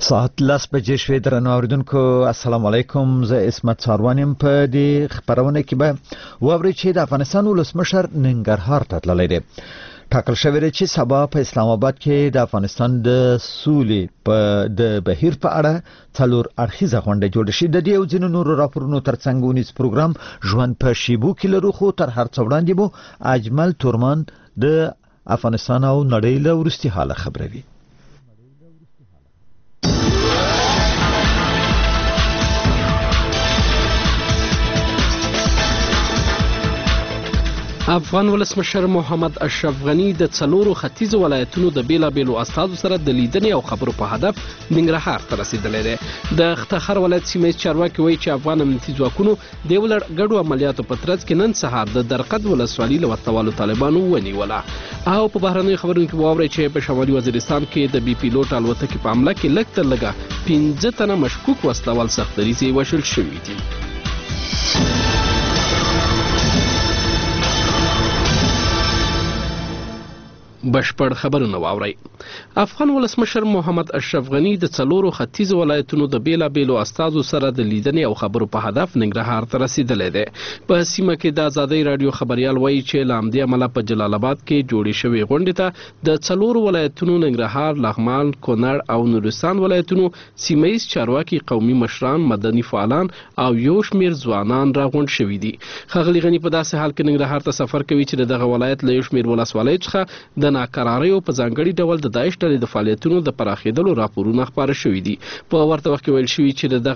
ساعت 10 بجې شوې. درنو اوریدونکو السلام علیکم. زه اسمت ساروان یم. په دې خبرونه کې به واورئ چې د افغانستان ولسمشر ننګرهار ته تللی دی. ټاکل شوی دی چې سبا په اسلام آباد کې د افغانستان د سولې په د بهیر په اړه څلور اړخیزه غونډه جوړه شي. د دې او ځینو نورو راپورونو ترڅنګ ونیز پروګرام ژوند په شیبو کې لرو، خو تر هر څه وړاندې مو اجمل تورمان د افغانستان او نړۍ له وروستي حاله خبروي. افغان ولسمشر محمد اشرف غنی د څلورو ختیځو ولایتونو د بیلابیلو استادو سره د لیدنې او خبرو په هدف ننګرهار ته رسیدلی دی. د اختخر ولایت سیمه چارواکي وایي چې افغان امنیتي ځواکونو د یو لړ ګډو عملیاتو په ترڅ کې نن سهار د درقد ولسوالي له وسلوالو طالبانو ونیوله. او په بهرنیو خبرونو کې واورئ چې په شمالي وزیرستان کې د بي پیلوټ الوتکې په حمله کې لږ تر لږه 15 تنه مشکوک وسلوال سختدریځي وژل شوي دي. بشپړ خبرونه واورئ. افغان ولسمشر محمد اشرف غنی د څلورو ختیځو ولایتونو د بیلابیلو استادو سره د لیدنې او خبرو په هدف ننګرهار ته رسیدلی دی. په سیمه کې د ازادۍ رادیو خبریال وایي چې له همدې امله په جلال آباد کې جوړې شوې غونډې ته د څلورو ولایتونو ننګرهار، لغمان، کونړ او نورستان ولایتونو سیمهیز چارواکي، قومي مشران، مدني فعالان او یو شمېر ځوانان راغونډ شوي دي. ښاغلي غني په داسې حال کې ننګرهار ته سفر کوي چې دغه ولایت له یو شمېر ولسوالیو څخه د ناکراریو په ځانګړي ډول د داعش ډلې د فعالیتونو د پراخېدلو راپورونه خپاره شوي دي. په ورته وخت کې ویل شوي چې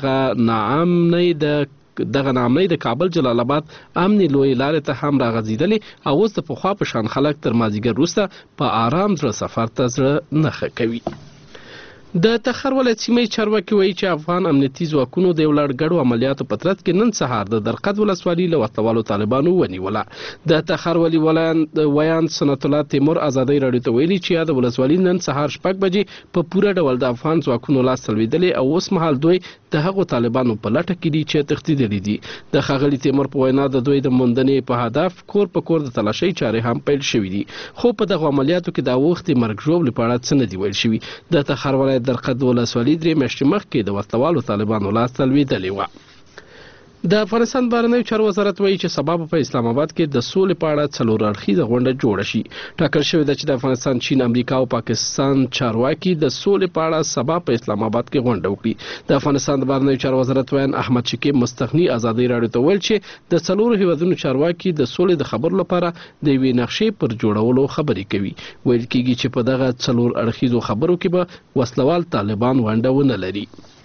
دغه ناامنۍ د کابل جلال آباد امني لوی لارې ته هم راغځېدلې او اوس د پخوا په شان خلک تر مازدیګر وروسته په آرام زړه سفر ته زړه نه ښه کوي. د تخر ولایت سیمه چارواکي وایي چې افغان امنیتي ځواکونو د یو لړ ګډو عملیاتو په ترڅ کې نن سهار د درقد ولسوالي له وسلوالو طالبانو ونیوله. د تخر ولي ویان سنت الله تیمور ازادۍ راډیو ته ویلي چې د ولسوالي نن سهار 6 بجې په پوره ډول د افغان ځواکونو لاس لویدلې او اوس مهال دوی د هغو طالبانو په لټه کې دي چې تښتېدلي دي. د ښاغلي تیمور په وینا د دوی د موندنې په هدف کور په کور د تلاشۍ چارې هم پیل شوي دي، خو په دغه عملیاتو کې د وختي مرګ ژوبلې په اړه څه نه دي ویل شوي. د تخر ولایت درقد ولسوالي 3 میاشتې مخکې د وسلوالو طالبانو لاس ته لویدلې وه. د افغانستان بهرنیو چارو وزارت وایي چې سبا په اسلام آباد کې د سولې په اړه څلور اړخیزه غونډه جوړه شي. ټاکل شوې ده چې د افغانستان، چین، امریکا او پاکستان چارواکي د سولې په اړه سبا په اسلام آباد کې غونډه وکړي. د افغانستان د بهرنیو چارو وزارت ویان احمد شکیب مستغني ازادۍ راډیو ته ویل چې د څلورو هیوادونو چارواکي د سولې د خبرو لپاره د یوې نقشې پر جوړولو خبرې کوي. ویل کېږي چې په دغه څلور اړخیزو خبرو کې به وسلوال طالبان ونډه ونه لري.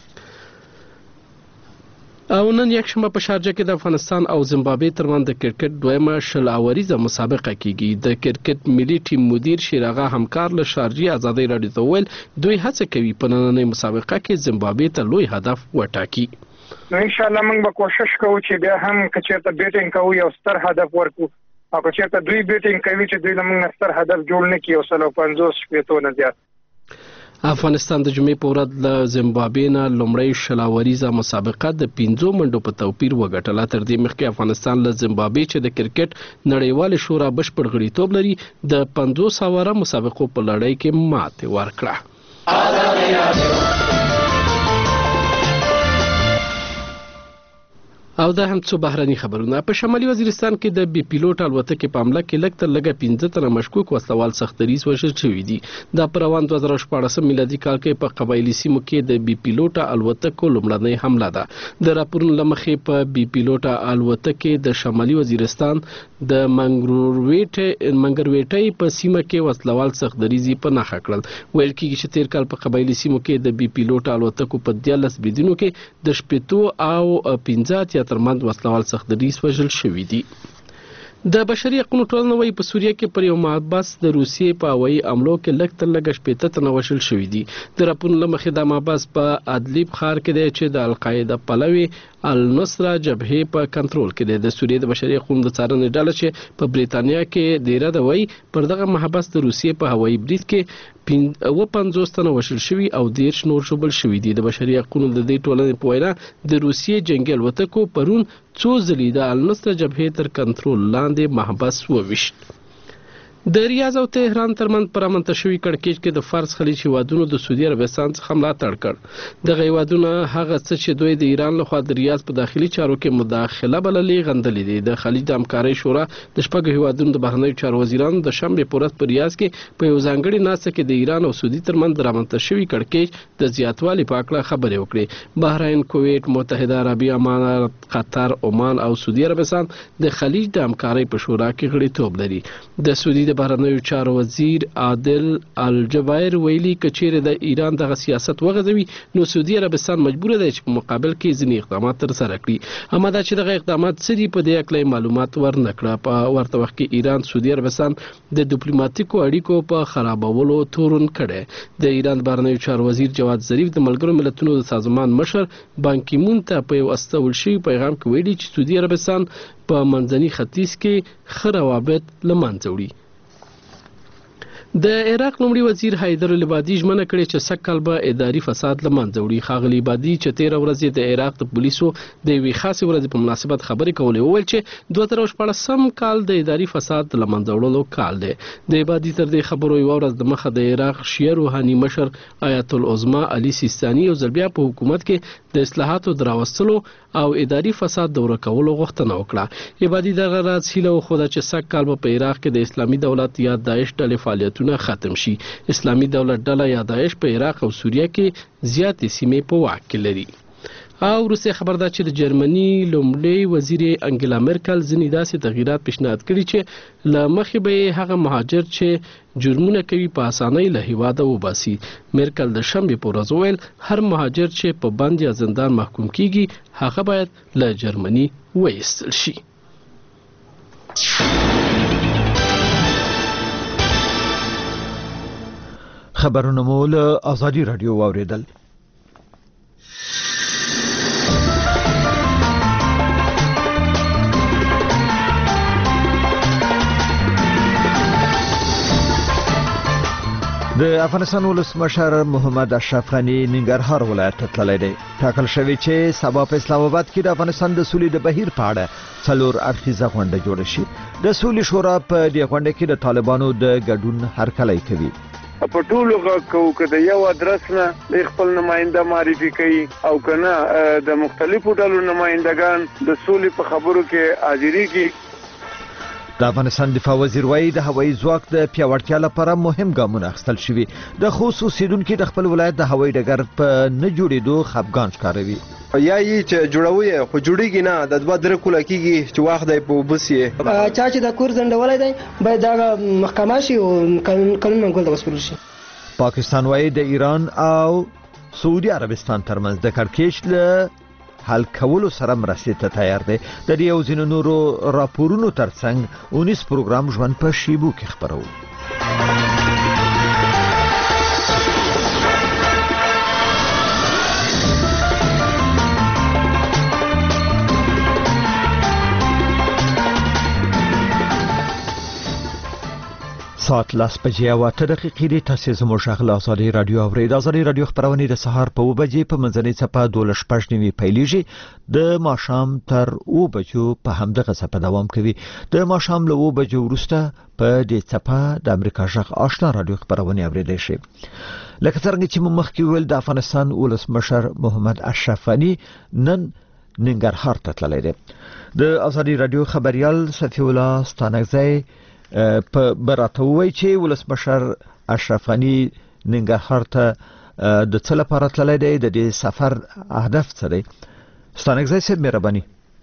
او نن یکشنبه په شارجه کې د افغانستان او زیمبابوې ترمنځ د کرکټ دویمه شل اوریزه مسابقه کیږي. د کرکټ ملي ټیم مدیر شیراغه همکار له شارجې ازادۍ راډیو ته ویل دوی هڅه کوي په نننۍ مسابقه کې زیمبابوې ته لوی هدف وټاکي. نو ان شاء الله موږ به کوشش کوو چې بیا هم که چېرته بیټینګ کوو یو ستر هدف ورکړو، او که چېرته دوی بیټینګ کوي چې دوی له موږ ستر هدف جوړ نه کړي 150 شپېتو نه زیات. افغانستان د جمعې په ورځ له زیمبابوې نه لومړی شلاوریزه مسابقه د 5 منډو په توپیر وګټله. تر دې مخکې افغانستان له زیمبابوې چې د کرکټ نړیوال شورا بشپړ غړیتوب لري د 500 اوره مسابقو په لړۍ کې ماتې ورکړه. او دا هم څو بهرني خبرونه. په شمالي وزیرستان کې د بي پیلوټ الوتکې په حمله کې لږ تر لږه 15 تنه مشکوک وسلوال سختدریځ وژل شوي دي. دا په روان 2014 میلادي کال کې په قبایلي سیمو کې د بي پیلوټ الوتکو لومړنۍ حمله ده. د راپورونو له مخې په بي پیلوټ الوتکې د شمالي وزیرستان د منګرویټۍ په سیمه کې وسلوال سختدریځي په نښه کړل. ویل کېږي چې تیر کال په قبایلي سیمو کې د بي پیلوټ الوتکو په 13 بریدونو کې د 15 او 15 ترمنځ وسلوال سختدریځ وژل شوي دي. د بشري حقوقو ټولنه وايي په سوریه کې پر یو محبس د روسیې په هوایي حملو کې لږ تر لږه 15 تنه وژل شوي دي. د راپورونو له مخې دا محبس په ادلیب ښار کې دی چې د القاعده پلوي النصره جبهې په کنټرول کې دی. د سوریې د بشري حقوقو د څارنې ډله چې په بریتانیا کې دیره ده وایي پر دغه محبس د روسیې په هوایي برید کې 50 تنه وژل شوي او 10 نور ژوبل شوي دي. د بشري حقوقو د دې ټولنې په وینا د روسیې جنګي الوتکو پرون څو ځلې د النصره جبهې تر کنټرول لاندې محبس وویشت. د ریاض او تهران ترمنځ پر رامنځته شوي کړکېچ کې د فارس خلیج هیوادونو د سعودي عربستان څخه ملاتړ کړ. دغه هیوادونه هغه څه چې دوی د ایران لخوا د ریاض په داخلي چارو کې مداخله بللې غندلې دي. د خلیج د همکارۍ شورا د شپږ هیوادونو د بهرنیو چارو وزیرانو د شنبې په ورځ په ریاض کې په یو ځانګړي ناسته کې د ایران او سعودي ترمنځ د رامنځته شوي کړکېچ د زیاتوالي په اړه خبرې وکړې. بحرین، کویت، متحده عربي امارات، قطر، عمان او سعودي عربستان د خلیج د همکارۍ په شورا کې غړیتوب لري. د سعودي د بهرنیو چارو وزیر عادل الجبایر ویلي کچېره د ایران دغه سیاست وغځوي نو سعودي عربستان مجبور دی چې په مقابل کې ځینې اقدامات ترسره کړي. اما دا چې دغه اقدامات څه دي په دې اړه معلومات ورنکړه. په ورته وخت کې ایران سعودي عربستان د ډیپلوماټیکو اړیکو په خرابولو تورن کړي. د ایران بهرنیو چارو وزیر جواد ظریف د ملګرو ملتونو د سازمان مشر بان کی مون ته په یو استول شوي پیغام کې ویلي چې سعودي عربستان په منځني ختیځ کې ښه روابط له منځه وړي. د عراق لومړي وزیر حیدر العبادي ژمنه کړې چې سږ به اداري فساد له منځه وړي. ښاغلي عبادي چې 13 ورځې د عراق د پولیسو د یوې خاصې ورځې په مناسبت خبرې کولې وویل چې 2014 کال د اداري فساد له منځه وړلو کال دی. د عبادي تر دې خبرو یو ورځ د مخه د عراق شیعه روحاني مشر آیت العظما علي سیستاني یو ځل بیا په حکومت کې د اصلاحاتو د راوستلو او اداري فساد د ورکولو غوښتنه وکړه. عبادي دغه راز هیله وښوده چې سږ کال به په عراق کې د اسلامي دولت یا داعش ډلې فعالیتونه ختم شي. اسلامي دولت ډله یا داعش په عراق او سوریه کې زیاتې سیمې په واک کې لري. او روسي خبر ده چې د جرمني لومړی وزیر انګلا مرکل ځینې داسې تغییرات پیشنهاد کړي چې له مخې به هغه مهاجر چې جرمونه کوي په اسانۍ له هیواده وباسي. مرکل د شنبې په ورځ وویل هر مهاجر چې په بند یا زندان محکوم کیږي هغه باید له جرمني وایستل شي. خبرونه مو له آزادي رادیو واوریدل. د افغانستان ولسمشر محمد اشرف غنی ننګرهار ولایت ته تللی دی. ټاکل شوی چې سبا په اسلام آباد کې د افغانستان د سولې د بهیر په اړه 4 اړخیزه غونډه جوړه شي. د سولې شورا په دې غونډه کې د طالبانو د ګډون هرکلی کوي. په ټولو غو کې د یو ادرس نه د خپل نماینده معرفي کوي او کنه د مختلفو ډلو نمائندگان د سولې په خبرو کې حاضري کوي. د افغانستان دفاع وزیر وایي د هوایي ځواک د پیاوړتیا لپاره مهم ګامونه اخیستل شوي. د خوست اوسیدونکو د خپل ولایت د هوایي ډګر په نه جوړېدو خفګان ښکاروي. یا یې چې جوړوي خو جوړیږي نه د 2-3 کوله کېږي چې واخ دی په بس یې چا چې د کور زندولای دی باید دا محکمه شي او قانون منګول د وسپارل شي. پاکستان وایي د ایران او سعودي عربستان ترمنځ د کړکېچ له حل کولو سره مرستې ته تیار دی. د دې او ځینو نورو راپورونو ترڅنګ 19 پروګرام ژوند په شیبو کې خپرو. ساعت 10:08 دی. تاسو زموږ شغله آزادي رادیو اورید. آزادي رادیو خبرونه د سهار په 2 بجې په منځنۍ صفه 12:15 پیلیږي. د ماښام تر 2 بجو په همدغه صفه دوام کوي. د ماښام له 2 بجو وروسته په دې صفه د امریکا شغ آشنا رادیو خبرونه اوریدل شي. لکه څنګه چې مخکې ویل د افغانستان ولسمشر محمد اشرف غنی نن ننګرهار ته تللی دی. د آزادي رادیو خبريال صفي الله ستانکزی په براتوي چې ولسمشر اشرف غنی ننګرهار ته د څه لپاره تللی دی، د دې سفر هدف څه دی؟ ستانکزی صاحب مهرباني.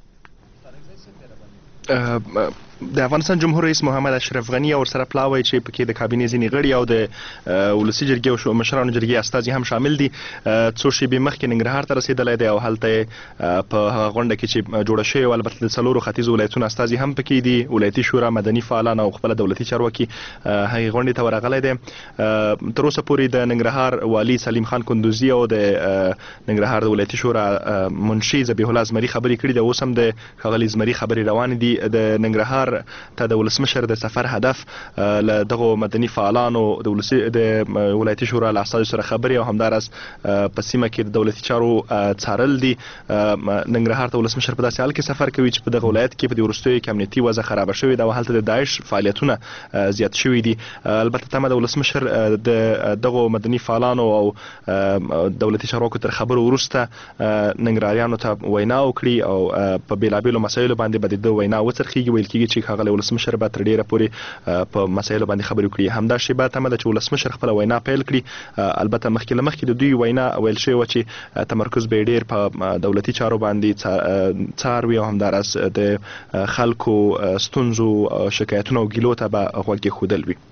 د افغانستان جمهور رئیس محمد اشرف غنی او سره پلاوی چې پکې د کابینې ځینې غړي او د ولسی جرګې او مشرانو جرګې استازي هم شامل دي. څو شېبې مخکې ننګرهار ته رسیدلی دی او هلته په هغه غونډه کې چې جوړه شوې وه البته د 4 ختیځو ولایتونو استازي هم پکې دي. ولایتي شورا، مدني فعالان او خپله دولتي چارواکي هغې غونډې ته ورغلی دی. تر اوسه پورې د ننګرهار والي سلیم خان کندوزي او د ننګرهار د ولایتي شورا منشي ذبیح الله زمري خبرې کړي دي. اوس هم د ښاغلي زمري خبرې روانې دي. د ننګرهار ولسمشر ته د ولسمشر د سفر هدف له دغه مدني فعالانو د ولایتي شورا له اساسي سره خبري او همدارس په سیمه کې د دولتي چارو څارل دي. ننګرهار ته ولسمشر په داسې حال کې سفر کوي چې په دغه ولایت کې په دې وروستیو کې امنیتي وضع خراب شوې ده او هلته د داعش فعالیتونه زیات شوي دي. البته تمه د ولسمشر د دغه مدني فعالانو او دولتي چارواکو تر خبرو وروسته ننګرهاریانو ته وینا وکړي او په بیلابیلو مسایلو باندې به د وینا وڅرخیږي. ویل کېږي چې ښاغلی ولسمشر به تر ډیره پورې په مسایلو باندې خبرې وکړي. همدا شیبه تمه ده چې ولسمشر خپله وینا پیل کړي. البته مخکې د دوی وینا ویل شوې وه چې تمرکز به یې ډېر په دولتي چارو باندې څار وي او همداراز د خلکو ستونزو شکایتونو او ګیلو ته به غوږ ایښودل وي.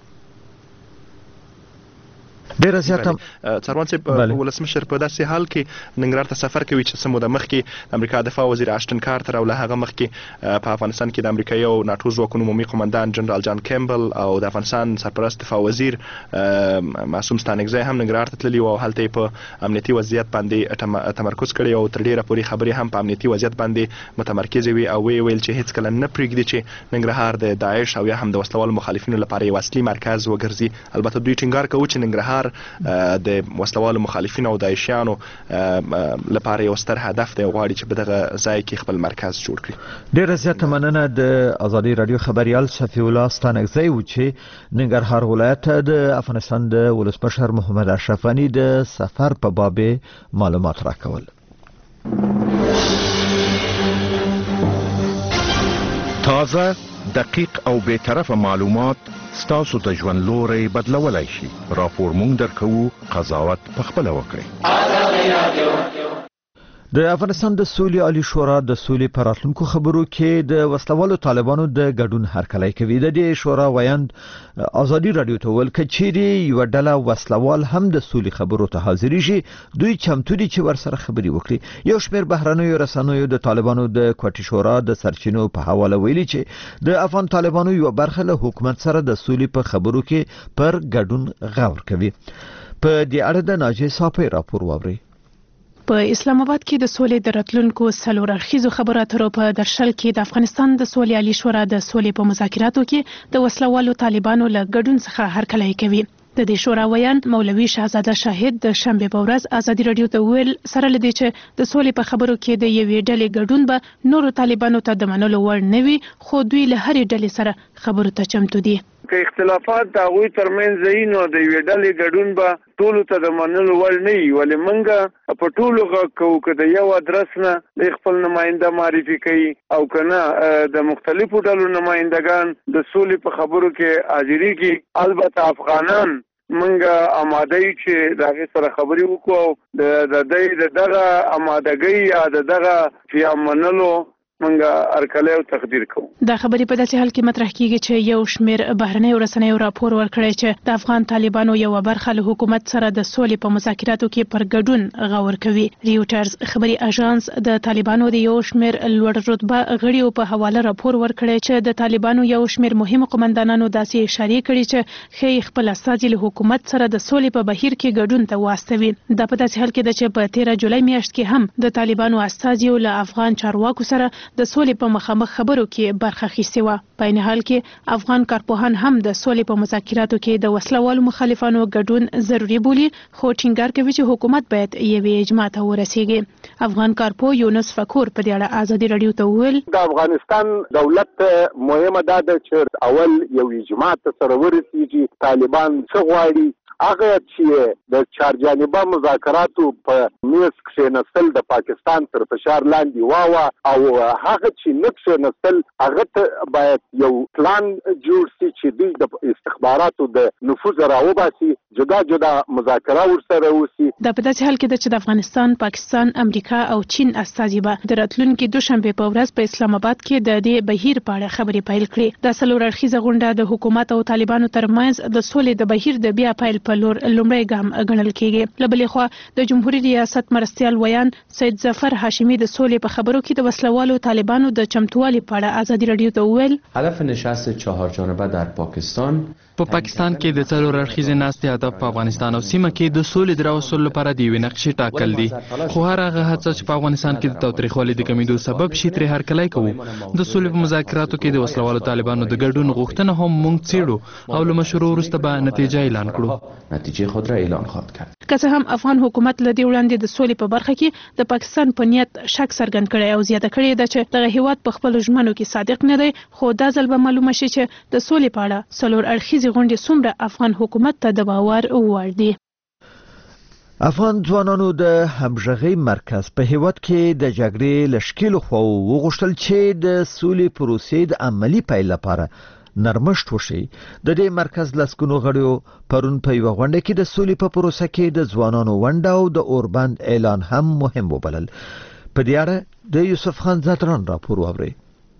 ډیر زیاته څاروان صاحب ولسمشر په داسې حال کې ننګرهار ته سفر کوي چې څه موده مخکې امریکا دفاع وزیر اشټن کارتر او له هغه مخکې په افغانستان کې د امریکایي او ناټو ځواکونو عمومي قمندان جنرال جان کیمبل او د افغانستان سرپرست دفاع وزیر معصوم ستانکزی هم ننګرهار ته تللي وو او هلته یې په امنیتي وضعیت باندې تمرکز کړی او تر ډیره پورې خبرې هم په امنیتي وضعیت باندې متمرکزې وي او ویل چې هیڅکله نه پرېږدي چې ننګرهار د داعش او یا هم د وسلوالو مخالفینو لپاره یو اصلي مرکز وګرځي. البته دوی ټینګار کوي چې ننګرهار د وسلوالو مخالفینو او داعشیانو لپاره یو ستر هدف دی، غواړي چې په دغه ځای کې خپل مرکز جوړ کړي. ډیره زیاته مننه د ازادي رادیو خبريال صفي الله ستانکزی و چې ننګرهار ولایت د افغانستان د ولسمشر محمد اشرف غنی د سفر په باب معلومات راکول. تازه، دقیق او بی‌طرفه معلومات ستاسو د ژوند لوري بدلولای شي. راپور مونږ درکوو، قضاوت پخپله وکړئ. د افغانستان د سولې عالی شورا د سولې پر راتلونکو خبرو کې د وسلوالو طالبانو د ګډون هرکلی کوي. د دې شورا ویاند ازادي رادیو ته ویل کچيري یو ډله وسلوال هم د سولې خبرو ته حاضر شي، دوی چمتو دي چې ورسره خبري وکړي. یو شمېر بهرنیو رسنیو د طالبانو د کوټي شورا د سرچینو په حواله ویلي چې د افغان طالبانو یو برخه له حکومت سره د سولې په خبرو کې پر ګډون غور کوي. په دې اړه د ناجی صافي راپور واوري. په اسلام آباد کې د سولې د راتلونکو څلور اړخیزو خبرو اترو په درشل کې د افغانستان د سولې عالی شورا د سولې په مذاکراتو کې د وسلوالو طالبانو له ګډون څخه هرکلی کوي. د دې شورا ویاند مولوي شهزاده شاهد د شنبه په ورځ ازادي رادیو ته ویل سره لدی چې د سولې په خبرو کې د یوې ډلې ګډون به نورو طالبانو ته د منلو وړ نه وي، خو دوی له هرې ډلې سره خبرو ته چمتو دي. که اختلافات د هغوی ترمنځ وي نو د یوې ډلې ګډون به ټولو ته د منلو وړ نه وي، ولې موږ په ټولو غږ کوو که د یو ادرس نه د خپل نماینده معرفي کوي او که نه د مختلفو ډلو نمایندګان د سولې په خبرو کې حاضرېږي. البته افغانان موږ آماده یو چې د هغې سره خبرې وکړو او د دوی د دغه آمادګۍ یا د دغه فیا منلو منګه ارکلی او تقدیر کوو. دا خبرې په داسې حال کې مطرح کیږي چې یو شمېر بهرنیو رسنیو راپور ورکړی چې د افغان طالبانو یو برخه له حکومت سره د سولې په مذاکراتو کې پر ګډون غور کوي. ریوټرز خبري اژانس د طالبانو د یو شمېر لوړ رتبه غړیو په حواله راپور ورکړی چې د طالبانو یو شمېر مهمو قمندانانو داسې اشاره کړې چې ښایي خپل استازي له حکومت سره د سولې په بهیر کې ګډون ته واستوي. دا په داسې حال کې ده چې په 13 جولای میاشت کې هم د طالبانو استازي له افغان چارواکو سره د سولې په مخامخ خبرو کې برخه اخیستې وه. په عین حال کې افغان کارپوهان هم د سولې په مذاکراتو کې د وسلوالو مخالفانو ګډون ضروري بولي، خو ټینګار کوي چې حکومت باید یوې اجماع ته ورسیږي. افغان کارپو یونس فکور په دې اړه ازادي رادیو ته وویل د افغانستان دولت مهمه ده چې اول یو اجماع ته سره ورسیږي. طالبان څه غواړي، هغه چې د چارجانبه مذاکراتو په میز کښېنستل د پاکستان تر فشار لاندې واوه او هغه چې نه کښېنستل هغه ته باید یو پلان جوړ شي چې دوی د استخباراتو د نفوذ راوباسي، جدا جدا مذاکره ورسره وشي. دا په داسې حال کې ده چې د افغانستان، پاکستان، امریکا او چین استازي به د راتلونکي دوشنبه په ورځ په اسلام آباد کې د دې بهیر په اړه خبرې پیل کړي. دا څلور اړخیزه غونډه د حکومت او طالبانو ترمنځ د سولې د بهیر د بیا پیل په لور لومړی ګام ګڼل کیږي. له بلې خوا د جمهوریت ریاست مرستیال ویان سید ظفر هاشمي د سولې په خبرو کې د وسلوالو طالبانو د چمتووالي په اړه ازادي رادیو ته وویل هدف نشست چهار جانبه در پاکستان په پاکستان کې د څلور اړخیزې ناستې هدف په افغانستان او سیمه کې د سولې د راوستلو لپاره د یوې نقشې ټاکل دي، خو هر هغه هڅه چې په افغانستان کې د تاوتریخوالي د کمیدو سبب شي ترې هرکلی کوو. د سولې په مذاکراتو کې د وسلوالو طالبانو د ګډون غوښتنه هم موږ څېړو او له مشورو وروسته به نتیجه اعلان کړو. نتیجه خود را اعلان خواهد کرد. که څه هم افغان حکومت له دې وړاندې د سولې په برخه کې د پاکستان په نیت شک څرګند کړی او زیاته کړې ده چې دغه هیواد په خپلو ژمنو کې صادق نه دی، خو دا ځل به معلومه شي چې د سولې په اړه څلور اړخیزې غونډې څومره افغان حکومت ته د باور وړ دي. افغان ځوانانو د همغږۍ مرکز په هیواد کې د جګړې له ښکېلو خواوو وغوښتل چې د سولې پروسې د عملي پیل لپاره نرمښت وشي. د دې مرکز لسګونو غړیو پرون په یوه غونډه کې د سولې په پروسه کې د ځوانانو ونډه او د اوربند اعلان هم مهم وبلل. په دې اړه د یوسف خان زادران راپور واورئ.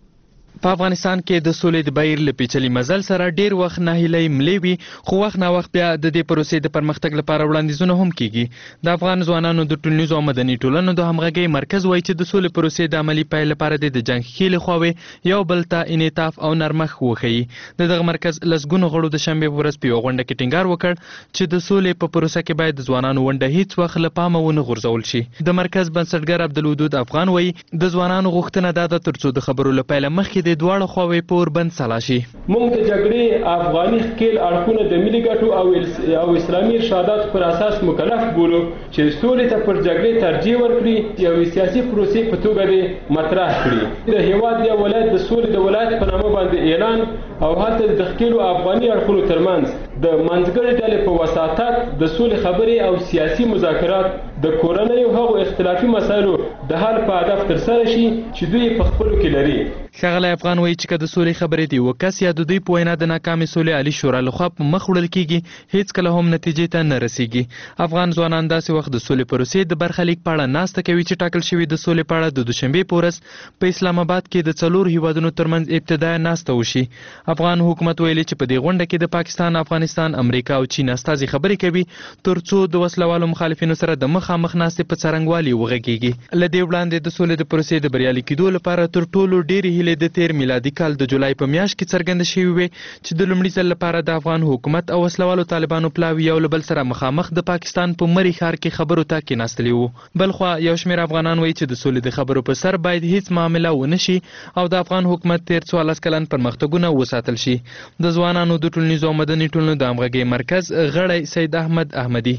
په افغانستان کې د سولې د بهیر له پیچلي مزل سره ډیر وخت ناهیلۍ ملې وي، خو وخت نا وخت بیا د دې پروسې د پرمختګ لپاره وړاندیزونه هم کیږي. د افغان ځوانانو د ټولنیزو او مدني ټولنو د همغږۍ مرکز وایي چې د سولې پروسې د عملي پیل لپاره د جنګ ښکېلې خواوې یو بل ته انعطاف او نرمښت وښیي. دغه مرکز لسګونو غړو د شنبې په ورځ په یوه غونډه کې ټینګار وکړ چې د سولې په پروسه کې باید د ځوانانو ونډه هیڅ وخت له پامه ونه غورځول شي. د مرکز بنسټګر عبدالودود افغان وایي د ځوانانو غوښتنه دا ده ترڅو د خبرو له پیله مخکې د دواړو خواوې پوربند سلا شي. موږ د جګړې افغاني ښکېل اړخونه د ملي ګټو او اسلامي ارشاداتو پر اساس مکلف بولو چې سولې ته پر جګړې ترجیح ورکړي، یو سیاسي پروسې په توګه دې مطرح کړي. د هیواد یا ولایت د سولې د ولایت په نامه باندې اعلان او هلته د ښکېلو افغاني اړخونو ترمنځ د منځګړې ډلې په وساطت د سولې خبرې او سیاسي مذاکرات د کورنیو هغو اختلافي مسایلو د حل په هدف ترسره شي چې دوی په خپلو کې لري. ښاغلی افغان وایي چې که د سولې خبرې د یوه کس یا د دوی په وینا د ناکامې سولې عالي شورا لخوا په مخ وړل کیږي، هیڅکله هم نتیجې ته نه رسیږي. افغان ځوانان داسې وخت د سولې پروسې د برخلیک په اړه ناسته کوي چې ټاکل شوي د سولې په اړه د دوشنبې په ورځ په اسلام آباد کې د څلور هیوادونو ترمنځ ابتدایه ناسته وشي. افغان حکومت ویلي چې په دې غونډه کې د پاکستان، افغانستان، امریکا او چین استازي خبرې کوي ترڅو د وسلوالو مخالفینو سره د مخامخ ناستې په څرنګوالي وغږیږي. له دې وړاندې د سولې د پروسې د بریالي کېدو لپاره تر ټولو ډېرې هیلې د تیر میلادي کال د جولای په میاشت کې څرګنده شوې وې چې د لومړي ځل لپاره د افغان حکومت او وسلوالو طالبانو پلاوي یو له بل سره مخامخ د پاکستان په مري ښار کې خبرو ته کېناستلي وو. بلخوا یو شمېر افغانان وایي چې د سولې د خبرو په سر باید هیڅ معامله ونه شي او د افغان حکومت تیر 14 کلن پرمختګونه وساتل شي. د ځوانانو د ټولنیزو او مدني ټولنو د همغږۍ مرکز غړی سید احمد احمدي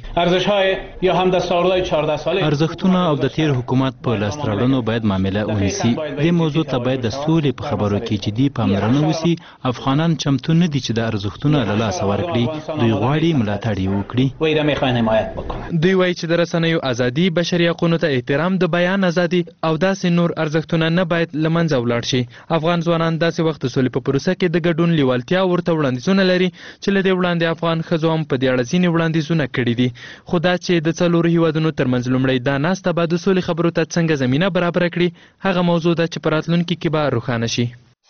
ارزښتونه او د تیر حکومت په لاس راوړنو باید معامله ونیسي. دې موضوع ته باید د سولې په خبرو کې جدي پاملرنه وشي. افغانان چمتو نه دي چې د ارزښتونه له لاسه ورکړي، دوی غواړي ملاتړ یې وکړي. دوی وایي چې د رسنیو ازادي، بشري حقوقو ته احترام، د بیان ازادي او داسې نور ارزښتونه نه باید له منځه ولاړ شي. افغان ځوانان داسې وخت د سولې په پروسه کې د ګډون لیوالتیا ورته وړاندیزونه لري چې له دې وړاندې افغان ښځو هم په دې اړه ځینې وړاندیزونه کړي دي، خو دا چې د څلورو هیوادونو ترمنځ لومړی دا ناسته به د سولې خبرو ته څنګه زمینه برابره کړي هغه موضوع ده چې په راتلونکي کې به روښانه شي.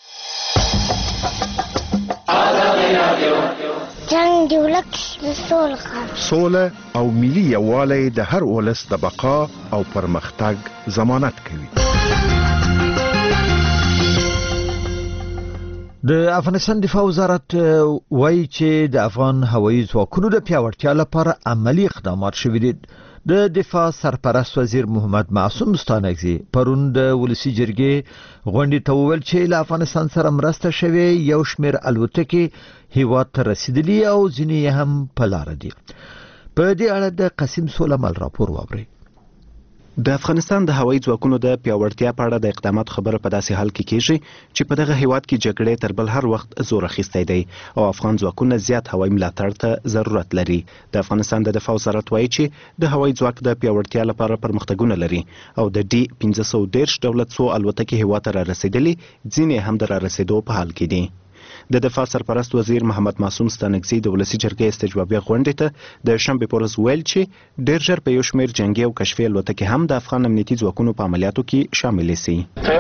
جنگ دی ولک د سوله او ملي یووالی د هر ولس د بقا او پرمختګ ضمانت کوي. د افغانستان دفاع وزارت وایي چې د افغان هوایي ځواکونو د پیاوړتیا لپاره عملی اقدامات شوي دي. د دفاع سرپرست وزیر محمد معصوم ستانکزی پرون د ولسی جرګې غونډې ته وویل چې له افغانستان سره مرسته شوې یو شمېر الوتکې هیواد ته رسیدلي او ځینې هم په لاره دي. په دې اړه د قاسم سولمل راپور واورئ. د افغانستان د هوایي ځواکونو د پیاوړتیا په اړه د اقداماتو خبره په داسې حال کې کیږي چې په دغه هیواد کې جګړې تر بل هر وخت زور اخیستی دی او افغان ځواکونه زیات هوایي ملاتړ ته ضرورت لري. د افغانستان د دفاع وزارت وایي چې د هوایي ځواک د پیاوړتیا لپاره پرمختګونه لري او د ډي 1510 دولت څو الوتکې هیواد ته را رسیدلي، ځینې هم د را رسیدو په حال کې دي. د دفاع سرپرست وزیر محمد معصوم ستانکزی د ولسی جرګې استجوابیه غونډې ته د شنبه پر ورځ ویل چې ډېر ژر په یو شمېر جنگي او کشفي الوتکې هم د افغان امنیتي ځواکونو په عملیاتو کې شامل سي.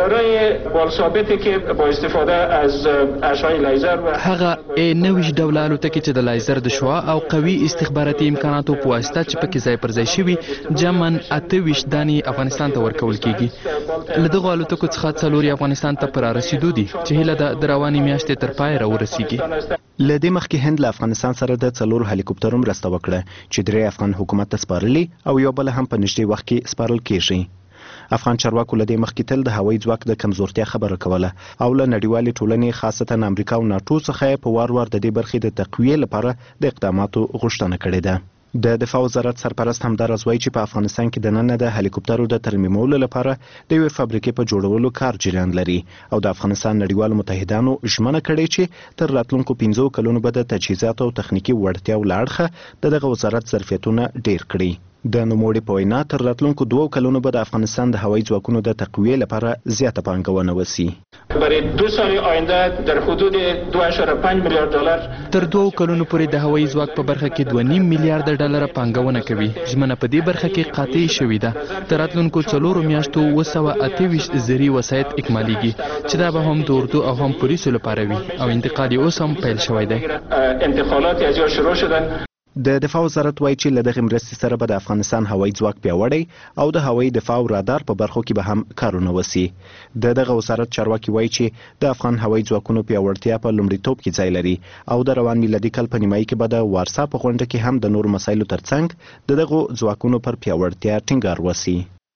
هغه 90 ډوله الوتکې چې د لایزر د شعاع او قوي استخباراتي امکاناتو په واسطه چې پکې ځای پر ځای شوي جمعاً 28 دانې افغانستان ته ورکول کیږي. له دغو الوتکو څخه 4 افغانستان ته پر رسیدو دي چې هیله د روانې میاشتې تر پای راورسیږي. له دې مخکې هند له افغانستان سره د 4 هلیکوپټرو مرسته وکړه چې 3 افغان حکومت ته سپارلي او یو بل هم په نږدې وخت کې سپارل کیږي. افغان چارواکو له دې مخکې تل د هوایي ځواک د کمزورتیا خبره کوله او له نړیوالې ټولنې خاصتا امریکا او ناټو څخه په وار وار د دې برخې د تقویې لپاره د اقداماتو غوښتنه کړې ده. د دفاع وزارت سرپرست همداراز وایي چې په افغانستان کې دننه د هلیکوپټرو د ترمیمولو لپاره د یوې فابریکې په جوړولو کار جریان لري او د افغانستان نړیوالو متحدانو ژمنه کړې چې تر راتلونکو 15 کلونو به د تجهیزاتو او تخنیکي وړتیاو له اړخه دغه وزارت ظرفیتونه ډیر کړي. د نوموړي په وینا تر راتلونکو 2 کلونو به د افغانستان د هوایي ځواکونو د تقویې لپاره زیاته پانګونه وشي. برای 2 سال آینده در حدود 2.5 میلیارد دلار تر 2 کلونو پورې د هوایي ځواک په برخه کې 2.5 میلیارډ ډالر پانګونه کوي. ژمنه په دې برخه کې قاطع شوې ده. تر راتلونکو 4 میاشتو 228 زری وسایط اکمالیږي چې دا به هم د اردو او هم پولیسو لپاره وي او انتقال یې اوس هم پیل شوی دی. انتقالات از یا شروع شدن. د دفاع وزارت وایي چې له دغه مرستې سره به د افغانستان هوایي ځواک پیاوړی او د هوایي دفاع او رادار په برخو کې به هم کارونه وشي. دغه وزارت چارواکي وایي چې د افغان هوایي ځواکونو پیاوړتیا په لومړیتوب کې ځای لري او د روان میلادي کال په نیمایي کې به د وارسا په غونډه کې هم د نورو مسایلو ترڅنګ دغه ځواکونو پر پیاوړتیا ټینګار وشي.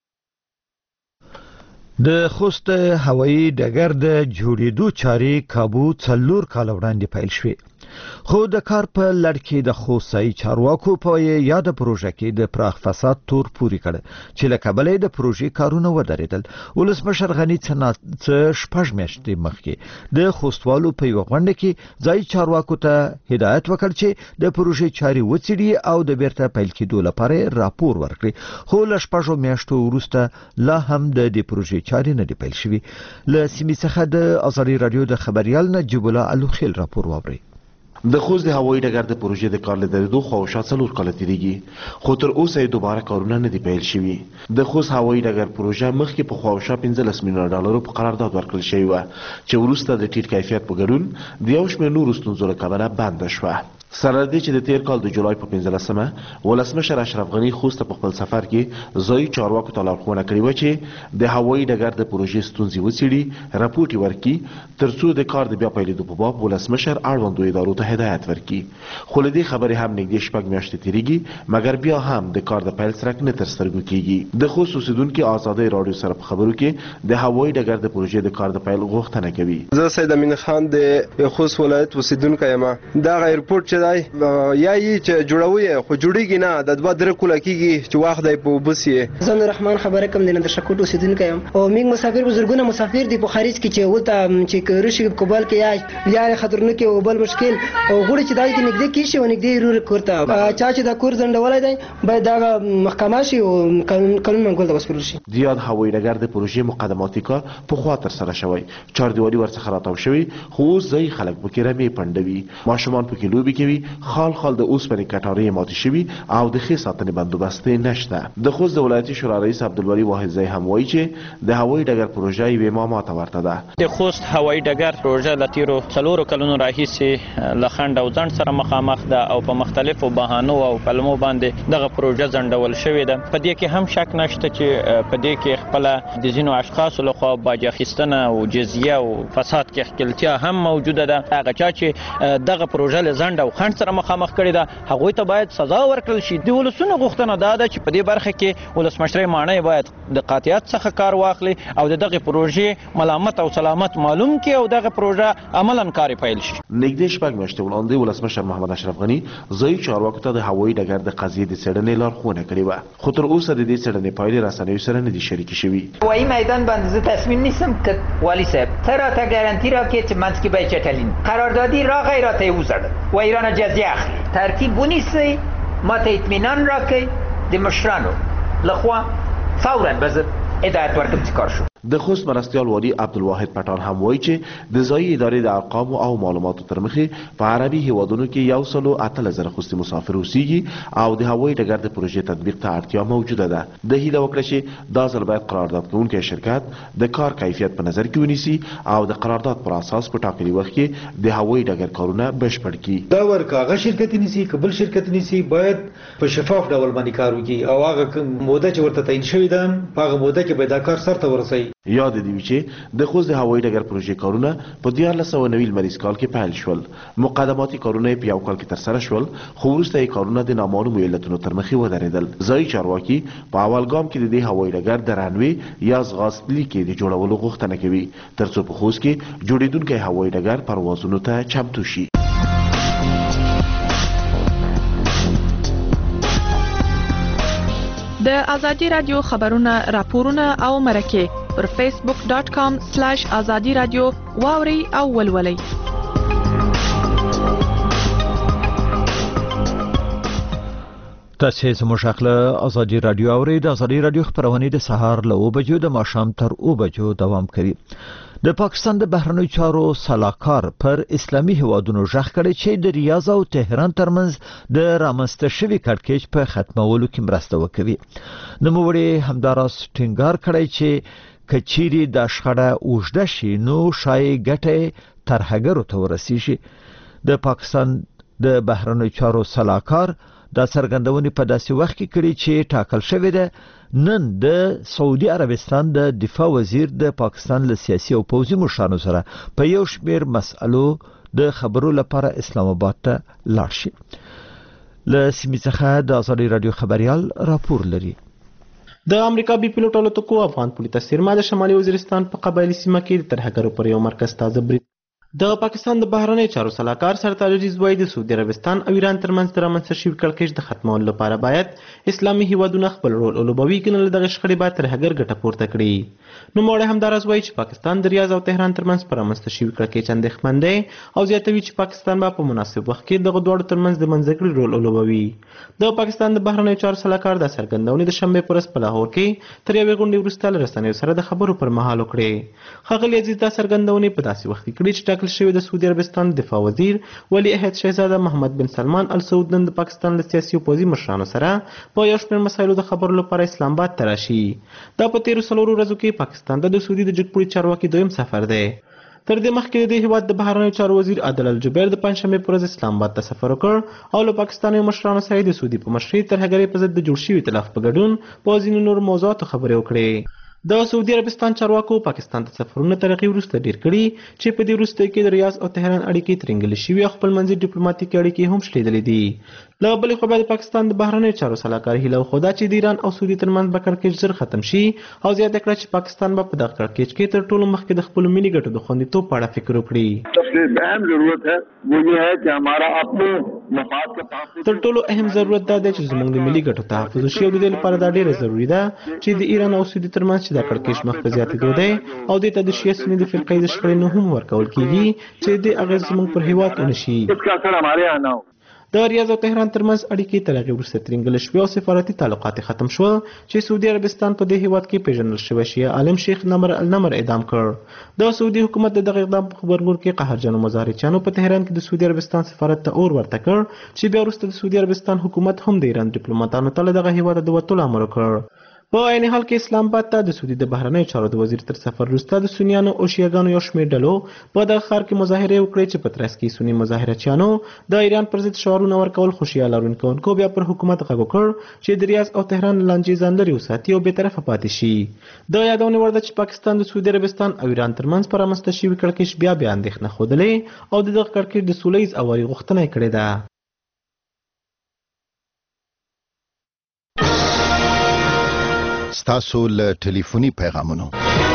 د خوست هوایي ډګر د جوړېدو چارې کابو 4 کال وړاندې پیل شوې خو د کار په لړ کې د خوستي چارواکو په یاد پروژه کې د پراخ فساد تور پوری کړ چې له کابل د پروژې کارونه ودرېدل. ولسمشر غنی څنګه شپږ میاشتې مخکې د خوستوالو په یو غونډه کې ځای چارواکو ته هدایت وکړ چې د پروژې چاري وڅېړي او د بیرته پیل کېدو لپاره راپور ورکړي. خو له شپږ میاشتو وروسته لا هم د دې پروژې چاري نه دی پیل شوی. له سیمې څخه د ازادي رادیو د خبريال نجیب الله الوخیل راپور واوري. د خوست د هوایي ډګر د پروژې د کار لدرېدو خواوشا 4 کال تیریږي خو تر اوسه یې دوباره کارونه نه دي پیل شوي. د خوست هوایي ډګر پروژه مخکې په خواوشا 15 میلیون ډالر په قرارداد ورکړل شوی و چې وروسته د ټیټ کیفیت په ګډون د یو شمېر نورو ستونزو له کبله بنده شوه. سره دې چې د تیر کال د جولای په 15مه ولسمشر اشرف غنی خوست په خپل سفر کې ځای چارواکو ته لارښوونه کړې و چې د هوایي ډګر د پروژې ستونزې وڅېړي راپور ورکړي ترڅو د کار د بیا پیلېدو په باب ولسمشر اړوندو ادارو ته هدایت ورکړي. خو له دې خبرې هم نږدې 6 میاشتې تیریږي مګر بیا هم د کار د پیل سرک نه تر سترګو کیږي. د خوست اوسیدونکو آزادۍ رادیو سره په خبرو کې د هوایي ډګر د پروژې د کار د پیل غوښتنه کوي. زه سید امین خان د خوست ولایت اوسیدونکو یم. دا ایرپورټ چې یایي چې جوړوي خو جوړیږي نه د 2-3 کال کېږي چې واخ دی په بوسي. زن رحمان خبره کوم د شکوټ اوسیدونکو یم او موږ مسافر بزرګونه مسافر دي په خارج کې چې ولته چې رشي کوبل کې یا خطرناک او بل مشکل او غوړي چې دای کې نږدې کې شي او نږدې رور کوړه چا چې دا کور زندولای دی باید دا محکمه شي او قانون منګول د وسپل شي. د یاد هوایي ډګر د پروژې مقدماتي کار په خوا تر سره شوی چاردیوالي ورڅخه راتاو شوی خو ځای خلک پکې رمې پندوي ماشومان پکې لوبي کوي خال د اوسپنې کټارې ماتې شوي او د ښې ساتنې بندوبست نشته. د خوست د ولایتي شورا رئیس عبدالولي واحدزی هم وایي چې د هوایي ډګر پروژه یوې ماماته ورته ده. د خوست هوایي ډګر پروژه له تیرو 4 کلونو راهیسې له خنډ او ځنډ سره مخامخ ده او په مختلفو بهانو او پلمو باندې دغه پروژه ځنډول شوې ده. په دې کې هم شک نشته چې په دې کې خپل د ځینو اشخاصو لخوا باج اخیستنه او جزیه او فساد کې ښکېلتیا هم موجوده ده. هغه چا چې دغه پروژه له ځنډ او خنډ سره مخامخ کړی ده هغوی ته باید سزا ورکړل شي. د ولسونو غوښتنه دا ده چې په دې برخه کې ولسمشر ماڼۍ باید د قاطعیت څخه کار واخلي او دغه پروژې ملامت او سلامت معلوم کړي او دغه پروژه عملاً کار پیل شي. نږدې 6 میاشتې وړاندې ولسمشر محمد اشرف غنی ځای چارواکو ته د هوایي ډګر د قضیې د څېړنې لارښوونه کړې وه خو تر اوسه د دې څېړنې پایلې رسنیو سره نه دي شریکې شوي. هوایي میدان باندې زه تصمیم نیستم که والی صاحب ته راته ګارانتی راکړې چې منځ کې به چټلین قراردادی را غیراته وزړل و ایران جزیه اخلي ترتیب ونیسي ما ته اطمینان راکړئ د مشرانو لخوا فورا به زه هدایت ورکړم چې کار شو. د خوست مرستیال والي عبدالواحد پټان هم وایي چې د ځایي ادارې د ارقام او معلوماتو تر مخې په عربي هیوادونو کې 108,000 خوستي مسافر اوسیږي او د هوایي ډګر د پروژې تطبیق ته اړتیا موجوده ده. د هیله وکړه چې دا ځل باید قرارداد کوونکی شرکت د کار کیفیت په نظر کې ونیسي او د قرارداد پر اساس په ټاکلي وخت کې د هوایي ډګر کارونه بشپړ کړي. دا ورکاغه شرکت نیسي قبل شرکت نیسي باید په شفاف ډول باندې کار وکړي او هغه موده چې ورته تعین شوی ده په هغه موده کې به دا کار سرته ورسوي. یاد دی چې د خوست د هوایي ډګر پروژې کارونه په 1490 لمریز کال کې پیل شول. مقدماتي کارونه په یو کال کې ترسره شول خو وروسته یې کارونه د نامعلومو علتونو تر مخې ودرېدل. ځایي چارواکي په اول ګام کې د دې هوایي ډګر د رنوي یا ځغاستلي کې د جوړولو غوښتنه کوي ترڅو په خوست کې جوړېدونکی هوایي ډګر پروازونو ته چمتو شي. د ازادي رادیو خبرونه راپورونه او مرکه پر facebook.com/azadi radio واوري او ولولي. تاسو زموږ خپل ازادي رادیو اوري د ازادي رادیو خبرونه د سهار له 9 بجو د ماښام تر 9 بجو دوام کوي. د پاکستان د بهرنیو چارو سلاکار پر اسلامي هیوادونو ژغ کړی چې د ریاض او تهران ترمنځ د رامنځته شوي کړکېچ په ختمولو کې مرسته وکوي. نوموړي همداراز ټینګار کړی چې کچيري د شخړه اوږده شي نو شای ګټه ترهګرو ته ورسیږي. د پاکستان د بهرنیو چارو سلاکار دا څرګندونې په داسې وخت کې کړي چې ټاکل شوی ده نن د سعودي عربستان د دفاع وزیر د پاکستان له سیاسي او پوځي مشرانو سره په یو شمېر مسألو د خبرو لپاره اسلام آباد ته لاړ شي. له سیمې څخه د ازادي رادیو خبريال راپور لري. د امریکا بي پيلوټ الوتکو افغان پولیس سرما د شمالي وزیرستان په قبایلی سیمه کې د ترهګرو پر یو مرکز تازه برید. د پاکستان د بهرنی چارو سلاکار سرتاج عزیز وایي د سعودي عربستان او ایران ترمنځ د رامنځته شوي کړکېچ د ختمولو لپاره باید اسلامي هیوادونه خپل رول ولوبوي کنه له دغه شخړې باید ترهګر ګټه پورته کړي. نوموړی همداراز وایي چې پاکستان د ریاض او تهران ترمنځ پر رامنځته شوي کړکېچ اندېښمن دی او زیاتوي چې پاکستان به په مناسب وخت کې دغه دواړو ترمنځ د منځګړي رول ولوبوي. د پاکستان د بهرنی چارو سلاکار د څرګندونې د شنبې پر ورځ په لاهور کې تر یوې غونډې وروسته له رسنیو سره د خبرو پر مهال وکړې. ښاغلي عزیز دا څرګندونې په داسې وخت کې کړې چې ټاکل شوی د سعودي عربستان دفاع وزیر ولی عهد شهزاده محمد بن سلمان ال سعود نن د پاکستان له سیاسي او پوځي مشرانو سره په یو شمېر مسایلو د خبرو لپاره اسلام آباد ته راشي. دا په تیرو څلورو ورځو کې پاکستان ته د سعودي د جګپوړي چارواکي دویم سفر دی. تر دې مخکې د هیواد د بهرنیو چارو وزیر عادل الجبیر د پنځشنبې پر ورځ اسلام آباد ته سفر وکړ او له پاکستاني مشرانو سره د سعودي په مشرۍ ترهګرۍ په ضد د جوړ شوي ائتلاف په ګډون په ځینو نورو موضوعاتو خبرې وکړې. د سعودي عربستان چارواکو پاکستان ته سفرونه تر هغې وروسته ډېر کړي چې په دې وروستیو کې د ریاض او تهران اړیکې ترنګلې شوي او خپلمنځي ډیپلوماتیکي اړیکې هم شلېدلې دي. له بلې خوا د پاکستان د بهرنیو چارو سلاکار هیله وښوده چې د ایران او سعودي ترمنځ به کړکېچ ژر ختم شي او زیاته کړه چې پاکستان به په دغه کړکېچ کې تر ټولو مخکې د خپلو ملي ګټو د خوندیتوب په اړه فکر وکړي. تر ټولو اهم ضرورت دا دی چې زموږ د ملي ګټو تحفظ وشي او د دې لپاره دا ډېره ضروري ده چې د ایران او سعودي ترمنځ چې دا کړکېچ مخ په زیاتېدو دی او دې ته د شیعه سني د فرقې د شخړې نه هم ورکول کېږي چې دې اغېز زموږ پر هېواد ونه شي. د ریاض او تهران ترمنځ اړیکې تر هغې وروسته ترنګل شوې او سفارتي تعلقات ختم شول چې سعودي عربستان په دې هېواد کې پیژندل شوی شیعه عالم شیخ نمر النمر اعدام کړ. د سعودي حکومت د دغه اقدام په خبرګون کې قهرجنو مظاهرچیانو په تهران کې د سعودي عربستان سفارت ته اور ورته کړ چې بیا وروسته د سعودي عربستان حکومت هم د ایران ډیپلوماټانو ته له دغه هېواده د وتلو امر وکړ. په عین حال کې اسلام آباد ته د سعودي د بهرنیو چارو د وزیر تر سفر وروسته د سنیانو او شیعهګانو یو شمېر ډلو په دغه ښار کې مظاهرې وکړې چې په ترڅ کې سني مظاهرچیانو د ایران پر ضد شعارونه ورکول خو شیعه لرونکو بیا پر حکومت غږ وکړ چې د ریاض او تهران لانجې ځان لرې وساتي او بېطرفه پاتې شي. د یادونې وړ ده چې پاکستان د سعودي عربستان او ایران ترمنځ په رامنځته شوي کړکېچ بیا اندېښنه ښودلې او د دغه کړکېچ د سوله ییز اواري غوښتنه یې کړې ده. ستاسو له ټلیفوني پیغامونو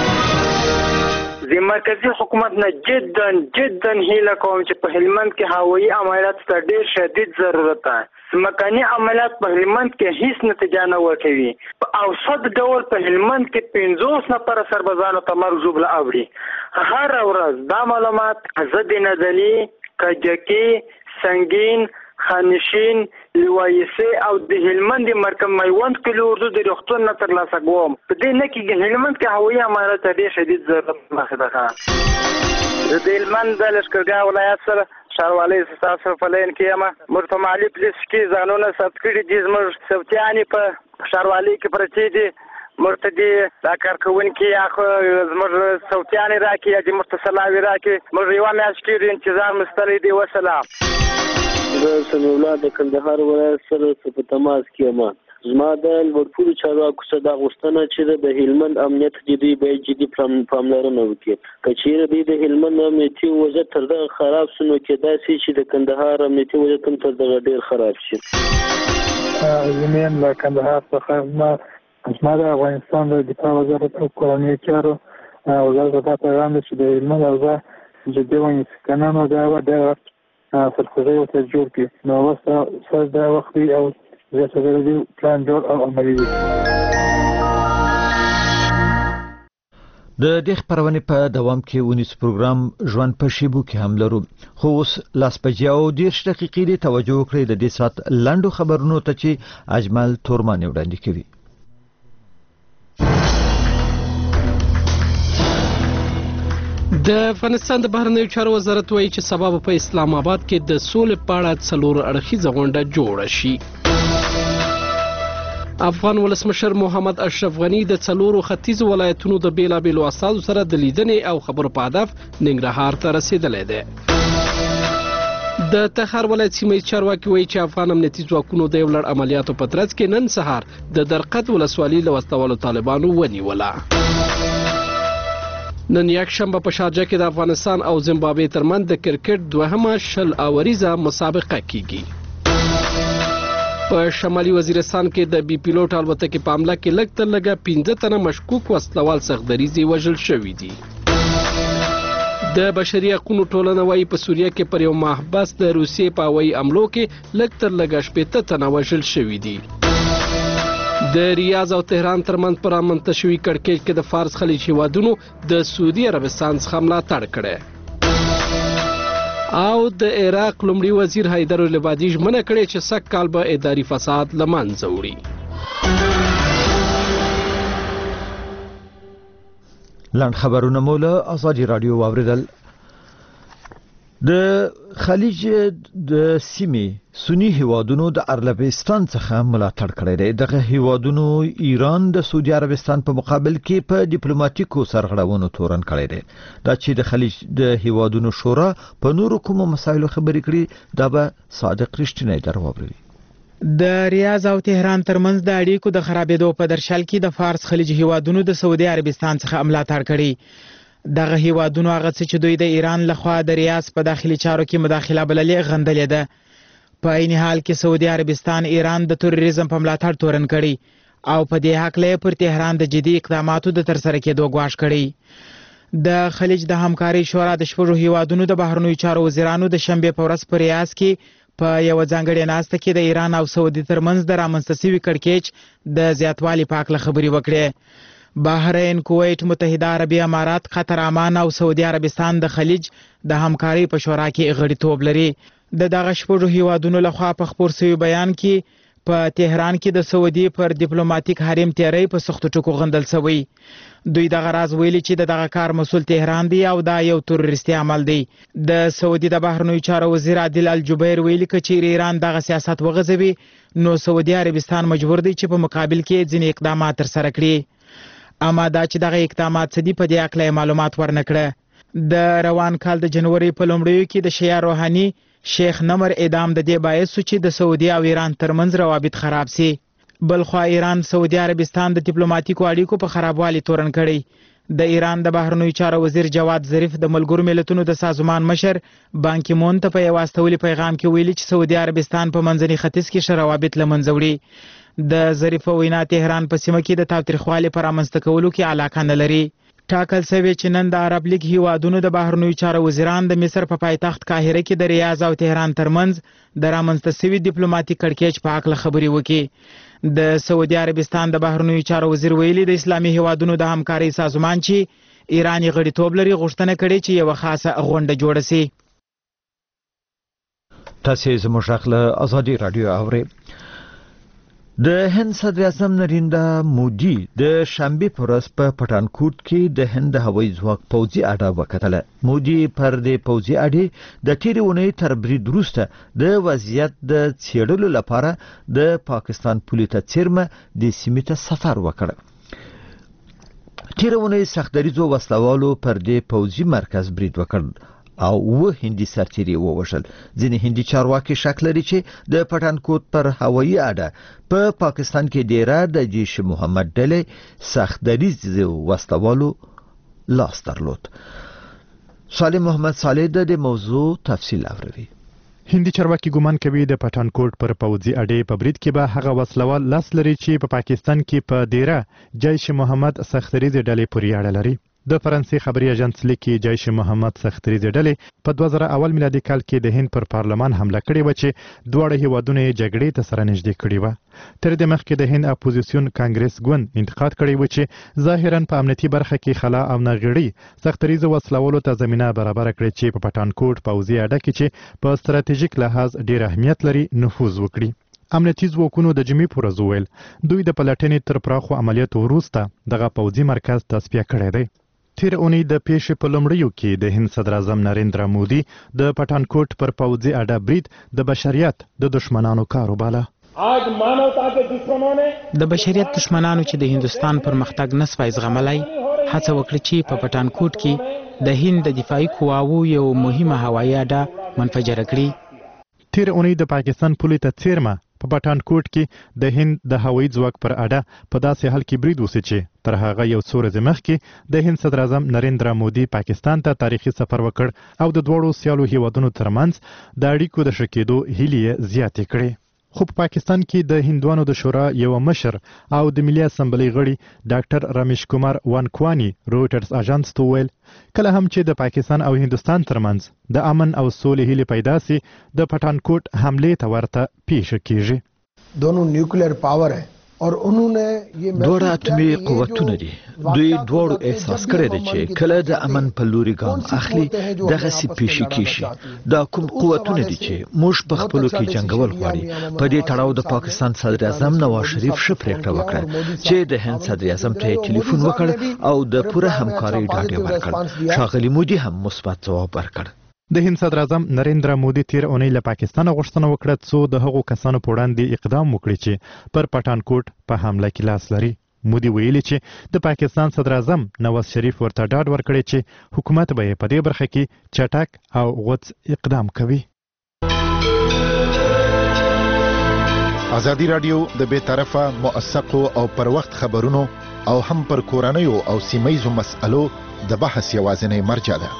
د مرکزی حکومت نه جدا هیله کوم چې په هلمند کې هوایي عملیات ته ډېر شدید ضرورت ده. مکاني عملیات په هلمند کې هیڅ نتیجه نه ورکوي. په اوسط ډول په هلمند کې 50 نفر سربازانو ته مرګ ژوبله اوړي. هر ورځ دا معلومات زه د نزلي، کجکي، سنگین، خانشین لوایسه او د هلمند مرکز میوند کلو اردو د روغتون نه ترلاسه کوم په دې نه کې هلمند کې هوایي امانت ډېر شدید ضرورت مخه ده د هلمند د لشکرګاه ولایت سره ښاروالۍ ستاسو په لین کې یم مرته مالي پولیس کې ځانونه ثبت کړي دي زموږ ثبتیانې په ښاروالۍ کې پرتې دي مرته دي دا کارکوونکي اخو زموږ ثبتیانې راکړي یا دې مرته سلاوي راکړي موږ یوه میاشت کې انتظار مستلی دی وسلام زه سمیع الله د کندهار ولایت سره په تماس کې یم زما د لوړپوړو چارواکو څخه دا غوښتنه چې د هلمند امنیت دوی باید جدي پاملرنه وکړي که چیرې دوی د هلمند امنیتي وضعیت تر دغه خراب شي نو کېدای شي چې د کندهار امنیتي وضعیت هم تر دغه ډېر خراب شي زمین له کندهار څخه زما د افغانستان د دفاع وزارت او کورنیو چارو وزارت ته پیغام دی چې د هلمند اوضاع جدي ونیسي که نه نو دا به ډېر سرخوږی ورته جوړ کړي نو اوس دا وخت دی او زیاتره پلان جوړ او عملي وي د دې خبرونې په دوام کې ونیس پروګرام ژوند په شیبو کې هم لرو خو اوس لاس بجیا او 10 دقیقې د توجه کړې د دې سات لاندو خبرونو ته چې اجمل تورمان وړاندې کوي د افغانستان د بهرنیو چارو وزارت وایي چې سبا په اسلام آباد کې د سولې په اړه څلور اړخیزه غونډه جوړه شي افغان ولسمشر محمد اشرف غنی د څلورو ختیځو ولایتونو د بیلابیلو استازو سره د لیدنې او خبرو په هدف ننګرهار ته رسیدلی دی د تخار ولایت سیمه چارواکي وایي چې افغان امنیتي ځواکونو د یو لړ عملیاتو په ترڅ کې نن سهار د درقد ولسوالۍ له وسلوالو طالبانو ونیوله نن یک شنبه په شارجه کې د افغانستان او زیمبابوې ترمنځ د کرکټ دوهمه 10 اوریزه مسابقه کیږي په شمالي وزیرستان کې د بي پیلوټ الوتکې په حمله کې لږ تر لږه 15 تنه مشکوک وسلوال سخدریزي وژل شوي دي د بشري حقوقو ټولنه وايي په سوریه کې پر یو محبس د روسیې په هوایي حملو کې لږ تر لږه 15 تنه وژل شوي دي د ریاض او تهران ترمنځ پر امنته شوي کړکېچ کې د فارس خلیج هیوادونو د سعودي عربستان څخه ملاتړ کړی او د عراق لومړي وزیر حیدر العبادي ژمنه کړې چې سږ کال به اداري فساد له منځه وړي لاند خبرونه مو له ازادي رادیو واوریدل د خلیج د سیمې سنی هیوادونو د عربستان څخه ملاتړ کړی دی دغه هیوادونو ایران د سعودي عربستان په مقابل کې په ډیپلوماټیکو سرغړونو تورن کړی دی دا چې د خلیج د هیوادونو شورا په نورو کومو مسایلو خبرې کړي دا به صادق رښتینی دروابروي د ریاض او تهران ترمنځ د اړیکو د خرابېدو په درشل کې د فارس خلیج هیوادونو د سعودي عربستان څخه ملاتړ کړي دغه هیوادونو هغه څه چې دوی د ایران لخوا د ریاض په داخلي چارو کې مداخله بللې غندلې ده په عین حال کې سعودي عربستان ایران د تروریزم په ملاتړ تورن کړي او په دې حق له پر تهران د جدي اقداماتو د ترسره کېدو غواړ کړي د خلیج د همکاري شورا د شپږو هیوادونو د بهرنیو چارو وزیرانو د شنبه په ورځ په ریاض کې په یو ځانګړي ناسته کې د ایران او سعودي ترمنځ د رامنځته شوي کړکېچ د زیاتوالي په اړه خبرې وکړې بحرین کویت متحده عربي امارات قطر عمان او سعودي عربستان د خلیج د همکاري په شورا کې غړیتوب لري د دغه شپږو هیوادونو لخوا په خبر شوی بیان کې په تهران کې د سعودي پر ډیپلوماټیک حریم تیری په سختو ټکو غندل شوی دوی دغه راز ویلي چې دغه کار مسول تهران دی او دا یو تروریستي عمل دی د سعودي د بهرنیو چارو وزیر عادل الجبیر ویلي چې ایران دغه سیاست وغځوي نو سعودي عربستان مجبور دی چې په مقابل کې ځینې اقدامات ترسره کړي اما دا چې دغه اقدامات څه دي په دې اړه معلومات ورنکړه د روان کال د جنوري په لومړیو کې د شیعه روحاني شیخ نمر اعدام د دې باعث چې د سعودي او ایران ترمنځ روابط خراب سي بلخوا ایران سعودي عربستان د ډیپلوماټیکو اړیکو په خرابوالي تورن کړي د ایران د بهرنیو چارو وزیر جواد ظریف د ملګرو ملتونو د سازمان مشر بان کی مون ته په یو واستولي پیغام کې ویلي چې سعودي عربستان په منځني ختیځ کې شروابط لمنځه وړي د ظریف وینا تهران په سیمه کې د تاوتریخوالي پر امنځته کولو کې علاقه نه لري ټاکل شوی چې نن د عرب لیگ هیوادونو د بهرنیو چارو وزیران د مصر په پایتخت قاهره کې د ریاض او تهران ترمنځ د رامنځته شوي ډیپلوماټیک کړکېچ په اړه خبرې وکړي د سعودي عربستان د بهرنیو چارو وزیر ویلي د اسلامي هیوادونو د همکارۍ سازمان چې ایران یې غړیتوب لري غوښتنه کړې چې یو خاصه غونډه جوړه شي تاسې زموږ غږ له ازادي راډیو اورئ. د هند صدر اعظم نریندرا مودي د شنبه په ورځ په پټانکوټ کې د هند هوایي ځواک پوځي اډه وکتله. مودي پر دې پوځي اډې د تیرې اونۍ تر برید وروسته د وضعیت د څېړلو لپاره د پاکستان پولې ته څیرمه د سیمې ته سفر وکړ. تیرې اونۍ سختدریځو وسلوالو پر دې پوځي مرکز برید وکړ او هندي سرتیري ووژل. ځینې هندي چارواکي شک لري چې د پټانکوټ پر هوایي اډه په پاکستان کې ډیره د جیش محمد ډلې سختدریځو وسلوالو لاس درلود. صالح محمد صالح د موضوع تفصیل اوري. هندي چارواکي ګومان کوي د پټانکوټ پر پوځي اډې په برید کې به هغه وسلوال لاس لري چې په پاکستان کې په ډیره جیش محمد سختدریځ ډلې پورې اړه لري. د فرانسې خبري اژانس لیکي جیش محمد سختدریځ ډلې په 2001 میلادي کال کې د هند پر پارلمان حمله کړې و چې دواړه هیوادونه جګړې ته سره نږدې کړې و. تر دې مخکې د هند اپوزیسیون کانګریس ګوند انتقاد کړی و چې ظاهرا په امنیتي برخه کې خلا او ناغړي سختدریځ وسلوالو ته زمينه برابر کړې چې په پټانکوټ پوځي اډه کې چې په ستراتیژیک لحاظ ډېر اهمیت لري نفوذ وکړي. امنیتي ځواکونو د جمعې په ورځ وویل دوی د پلټنې تر پراخو عملیاتو وروسته دغه پوځي مرکز تصفیه کړی دی. تیر اونۍ د پیښې په لومړیو کې د هند صدر اعظم نریندرا مودي د پټانکوټ پر پوځي اډه برید د بشریت د دشمنانو کار وباله. د بشریت دشمنانو چې د هندستان پرمختګ نسوای زغملای هڅه وکړه چې په پټانکوټ کې د هند د دفاعي قواوو یو مهمه هوایي اډه منفجره کړي. تیر اونۍ د پاکستان پولې ته څیرمه په پټانکوټ کې د هند د هوایي ځواک پر اډه په داسې حال کې برید وشو چې تر هغه یو څو ورځې مخکې د هند صدر اعظم نریندرا مودي پاکستان ته تاریخي سفر وکړ او د دوړو سیالو هیوادونو ترمنځ د اړیکو د ښه کېدو هیلې زیاتې کړې. خو په پاکستان کې د هندوانو د شورا یو مشر او د ملي اسمبلی غړي ډاکټر رمیش کومار وانکوانی رويټرز اژانس ته ویل کله هم چې د پاکستان او هندستان ترمنځ د امن او سولې هیلې پیدا سي د پټانکوټ حمله ته ورته پیښ کیږي. दोनों nuclear power है और उन्होंने ये دوړه اتمی قوتونه دي. دوی دوړو احساس کړی دی چې کله د امن په لوري ګام اخلي دغه سي پیښې کیږي. دا کوم قوتونه دي چې موږ په خپلو کې جنگول غواړي. په دې تړاو د پاکستان صدر اعظم نواز شریف پریکړه وکړه چې د هند صدر اعظم ته ټلیفون وکړ او د پوره همکارۍ ډاډ ورکړ. ښاغلي مودي هم مثبت ځواب ورکړ. د هند صدر اعظم نریندرا مودي تیر اونۍ له پاکستان غوښتنه وکړه څو د هغو کسانو په وړاندې اقدام وکړي چې پر پټانکوټ په حمله کې لاس لري. مودي ویلي چې د پاکستان صدر اعظم نواز شریف ورته ډاډ ورکړي چې حکومت به په دې برخه کې چټک او غوڅ اقدام کوي. ازادي رادیو د بې طرفه موثقو او پر وخت خبرونو او هم پر کورنیو او سیمه‌یزو مسألو د بحث یوازینی مرجع ده.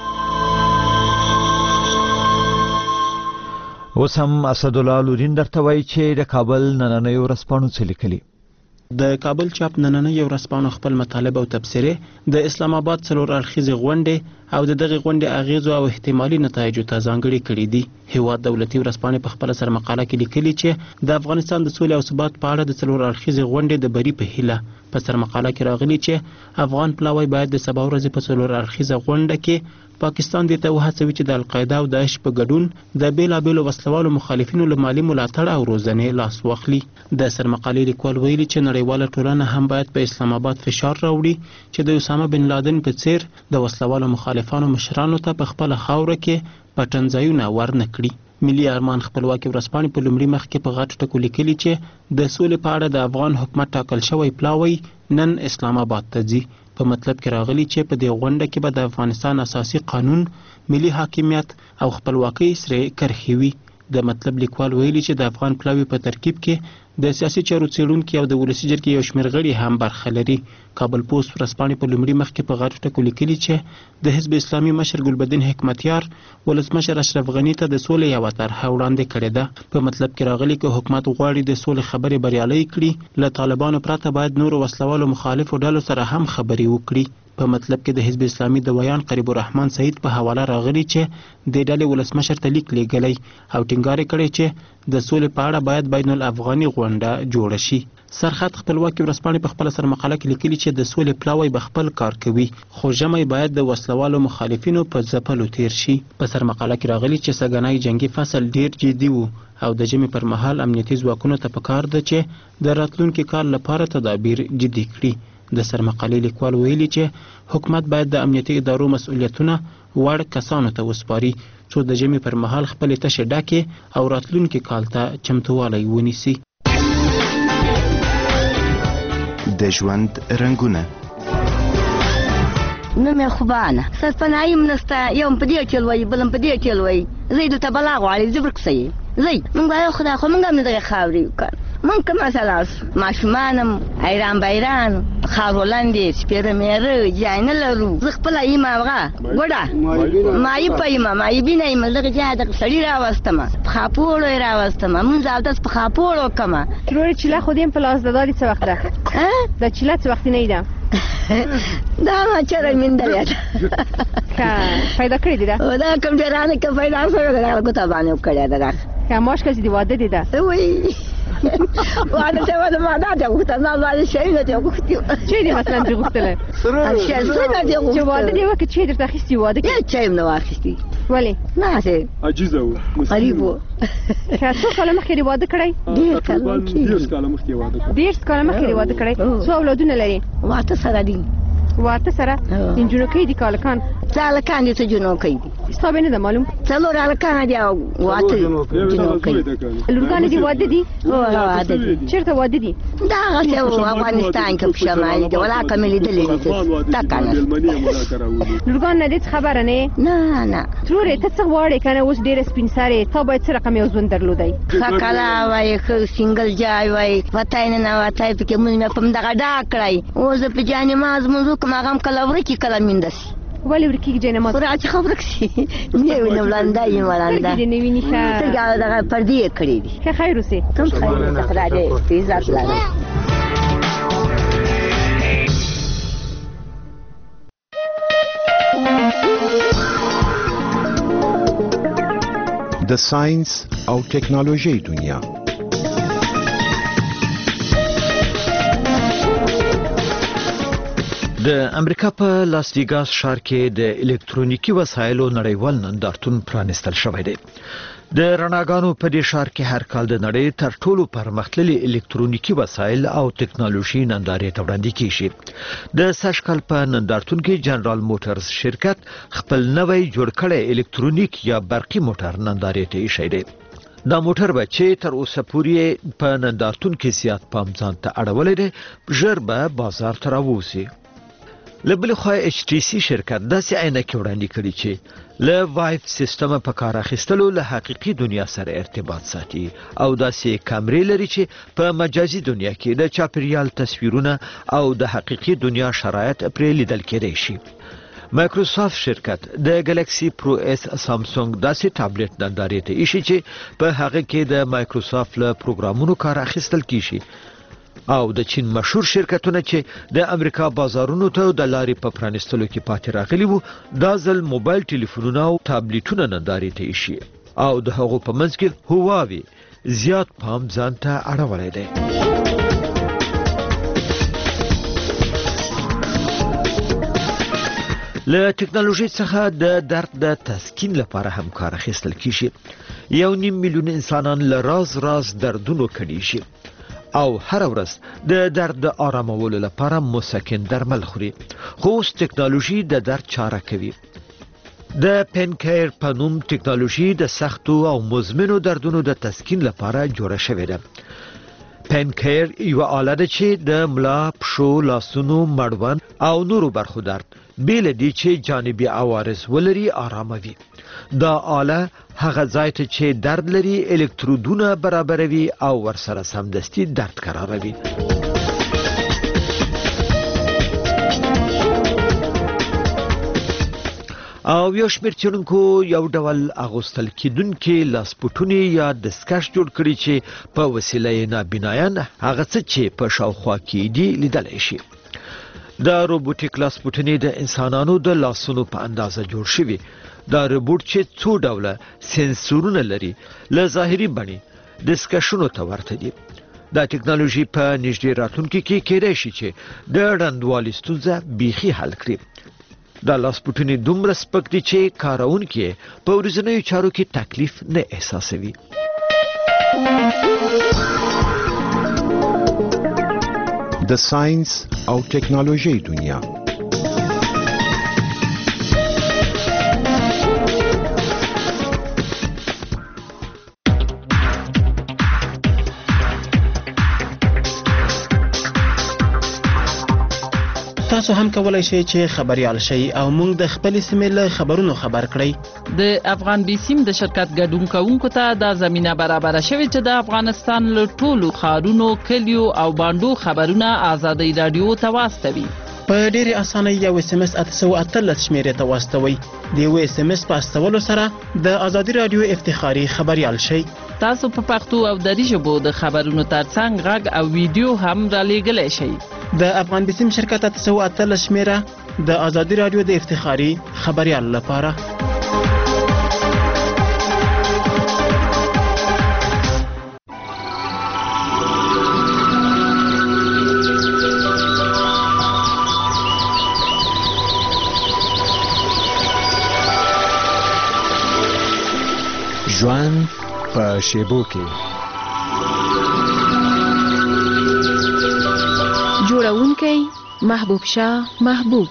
اوس هم اسد الله لورین درته وایي چې د کابل نننۍ ورځپاڼو څه لیکلي. د کابل چاپ نننۍ ورځپاڼو خپل مطالب او تبصرې د اسلام آباد څلور اړخیزې غونډې او د دغه غونډې اغیزو او احتمالي نتایجو ته ځانګړي کړي دي. هیواد دولتي ورځپاڼې په خپل سر مقاله کې لیکلي چې د افغانستان د سولې او ثبات په اړه د څلور اړخیزې غونډې د بری په هیله په سر مقاله کې راغلي چې افغان پلاوی باید د سبا ورځې په څلور اړخیزه غونډه کې پاکستان دې ته وهڅوي چې د القاعده او داعش په ګډون د بیلابیلو وسلوالو مخالفینو له مالي ملاتړ او روزنې لاس واخلي. د سرمقالې لیکوال ویلي چې نړیواله ټولنه هم باید په اسلام آباد فشار راوړي چې د اسامه بن لادن په څیر د وسلوالو مخالفانو مشرانو ته په خپله خاوره کې پټنځایونه ورنه کړي. ملي ارمان خپلواکي ورځپاڼې په لومړي مخ کې په غټ ټکو لیکلي چې د سولې په اړه د افغان حکومت ټاکل شوی پلاوی نن اسلام آباد ته ځي. په مطلب کې راغلي چې په دې غونډه کې به د افغانستان اساسي قانون، ملي حاکمیت او خپلواکۍ سره کرښې وي. د مطلب لیکوال ویلي چې د افغان پلاوی په ترکیب کې د سیاسي چارو څېړونکي او د ولسي جرګې یو شمېر غړي هم برخه لري. کابل پوسټ ورځپاڼې په لومړي مخ کې په غټو ټکو لیکلي چې د حزب اسلامي مشر ګلبدین حکمتیار ولسمشر اشرف غني ته د سولې یوه طرحه وړاندې کړې ده. په مطلب کې راغلي که حکومت غواړي د سولې خبرې بریالۍ کړي له طالبانو پرته باید نورو وسلوالو مخالفو ډلو سره هم خبرې وکړي. په مطلب کې د حزب اسلامي د ویان قریب الرحمن سعید په حواله راغلي چې د ډلې ولسمشر ته لیک لیږلی او ټینګار کړی چې د سولې په اړه باید بین الافغاني غونډه جوړه شي. سرحد خپلواکي ورځپاڼې په خپل سرمقاله کې لیکلي چې د سولې پلاوی به خپل کار کوي، خو ژمی باید د وسلوالو مخالفینو په ځپلو تیر شي. په سرمقاله کې راغلي چې سږنی جنگي فصل ډیر جدي وو او د ژمي پر مهال امنیتي ځواکونو ته پکار ده چې د راتلونکي کال لپاره تدابیر جدي کړي. د سرمقالې لیکوال ویلي چې حکومت باید د امنیتي ادارو مسؤلیتونه وړ کسانو ته وسپاري څو د ژمي پر مهال خپلې تشې ډکې او راتلونکي کال ته چمتووالی ونیسي. د ژوند رنګونه نوم یې خوبانه سرپناهي مرسته یو په دې ټیل وایي بل په دې ټیل وایي زه یې دلته بلا غواړي زه ورک سي زه موږ وایو خدای خو موږ هم نه دغه خاورې وکړ موږ که مثلا ماشومان هم ایران بایران خاورو لاندې سپېره میره جای نه لرو زه خپله یم هغه ګوډه مایي په یمه مایي بینه یم دغه جای دغه سړي راوستمه په خاپوړو یې راوستمه مونځ اودس په خاپوړو وکړمه ترورې چیله خو دې هم په لاس د دادي څه وخت ده دا چیله څه وختي نه ده دا ما چېرې میندلې ده پیدا کړې دي ده دا کوم ډېرانه که پیدا شوې ده هغه ګوته باندې وکړې ده دا که ماشکه چې دې واده دي ده وایي واده ته واده ما دا دې غوښته ما باندې شی نه دې غوښتي چې دې مثلا دې غوښتله څه نه دې غوښتله چې واده دې وکړي چې درته اخیستي واده کې چا یې نه واخیستي ولې نه څه عجیزه و غریب و که څو کاله مخکې دې واده کړی ډېر کاله مخکې واده کړی 10 کاله مخکې دې واده کړی څو اولادونه لري واته سره دي واته سره انجونکۍ دي کالکان هلکان دي څه جنوکۍ دي ستا به نه ده معلوم څلور هلکان دي او واته جنوکۍ لورګانې دي واده دي واده دي چېرته واده دي دا هغسې افغانستان کې په شمالي دي ولاکه مې لیدلې دي دا که نه لورګان نه دې څه خبره نه نه نه ترورې ته څه غواړې که نه اوس ډېره سپین سرې تا باید څه رقم یو ژوند درلودی ښه کلا وایي ښه سینګل جای وایي وتی نه نوتی پکې مونځ مې په همدغه ډاک کړی اوس زه په جانماز مونځ وکړم هغه هم کله ورکي کله مینده سي ولې ورکېږي جانماز راځي خو ورک سي نه وینم ړنده یم ړنده سترګې دې نه ویني ښه سترګې دغه پردې یې کړې دي ښه خیر اوسې کوم خیر اوسه خدای دې عزت لري د ساينس او ټکنالوژي دنیا د امریکا په لاس ویګاس ښار کې د الکترونیکي وسایلو نړیوال نندارتون پرانیستل شوی دی. د رڼاګانو په دې ښار کې هر کال د نړۍ تر ټولو پرمختللي الکترونیکي وسایل او ټکنالوژي نندارې ته وړاندې کیږي. د سږ کال په نندارتون کې جنرال موټرز شرکت خپل نوی جوړ کړی الکترونیک یا برقي موټر نندارې ته ایښی دی. دا موټر به چې تر اوسه پورې په نندارتون کې زیات پام ځان ته اړولی دی ژر به بازار ته راووځي. له بلې خوا ایچ ټي سي شرکت داسې عینکې وړاندې کړي چې له وایف سیستمه په کار اخیستلو له حقیقي دنیا سره ارتباط ساتي او داسې کامرې لري چې په مجازي دنیا کې د چاپیریال تصویرونه او د حقیقي دنیا شرایط پرې لیدل کېدای شي. مایکروسافت شرکت د ګلیکسي پرو اس سامسونګ داسې ټابلیټ نندارې ته ایښي چې په هغه کې د مایکروسافت له پروګرامونو کار اخیستل کیږي. او د چین مشهور شرکتونه چې د امریکا بازارونو ته د لارې په پرانیستلو کې پاتې راغلي وو دا ځل موبایل ټلیفونونه او ټابلیټونه نندارې ته ایښي او د هغو په منځ کې هواوی زیات پام ځان ته اړولی دی. له ټکنالوژي څخه د درد د تسکین لپاره هم کار اخیستل کیږي. 1.5 میلیون انسانان له راز دردونو کړيږي او هر ورځ د درد د آرامولو لپاره مسکن درمل خوري. خو اوس ټکنالوژي د درد چاره کوي. د پینکیر په نوم ټکنالوژي د سختو او مزمنو دردونو د تسکین لپاره جوړه شوې ده. پینکیر یو آله ده چې د ملا، پښو، لاسونو، مړوند او نورو برخو درد بیل دي چې جانبي عوارض ولري آراموي. دا آله هغه ځای ته چې درد لري الکترودونه برابروي او ورسره سمدستي درد قراروي. او یو شمېر څېړونکو یو ډول اغوستل کېدونکي لاسپوټونې یا دستکش جوړ کړي چې په وسیله یې نابینایان هغه څه چې په شاوخوا کې دي لیدلی شي. دا روبوټیک لاسپوټنې د انسانانو د لاسونو په اندازه جوړ شوي. دا روبوټ چې څو ډوله سنسورونه لري له ظاهري بڼې دستکشونو ته ورته دي. دا ټکنالوژي په نږدې راتلونکي کې کېدای شي چې د ړندوالي ستونزه بیخي حل کړي. دا لاسپوټونې دومره سپک دي چې کاروونکي په ورځنیو چارو کې تکلیف نه احساسوي. د ساينس او ټکنالوژي دنیا. تاسو هم کولای شئ چې خبريال شئ او موږ د خپل سیمې له خبرونو خبر کړئ. د افغان بیسیم د شرکت ګډون کوونکو ته د زمينه برابر شوی چې د افغانستان له ټولو ښارونو، کلیو او باندو خبرونه آزادۍ رادیو ته واستوي. په ډېرې اسانۍ یو SMS 818 شمیرې ته واستوي. د یو SMS په استولو سره د آزادۍ رادیو افتخاري خبريال شئ. تاسو په پښتو او دری ژبو د خبرونو ترڅنګ غږ او ویډیو هم را لېږلی شئ. د افغان بیسیم شرکت 818 شمیره د آزادۍ رادیو د افتخاري خبريال لپاره. ژوند په شیبو کې. جوړونکی محبوب شاه محبوب.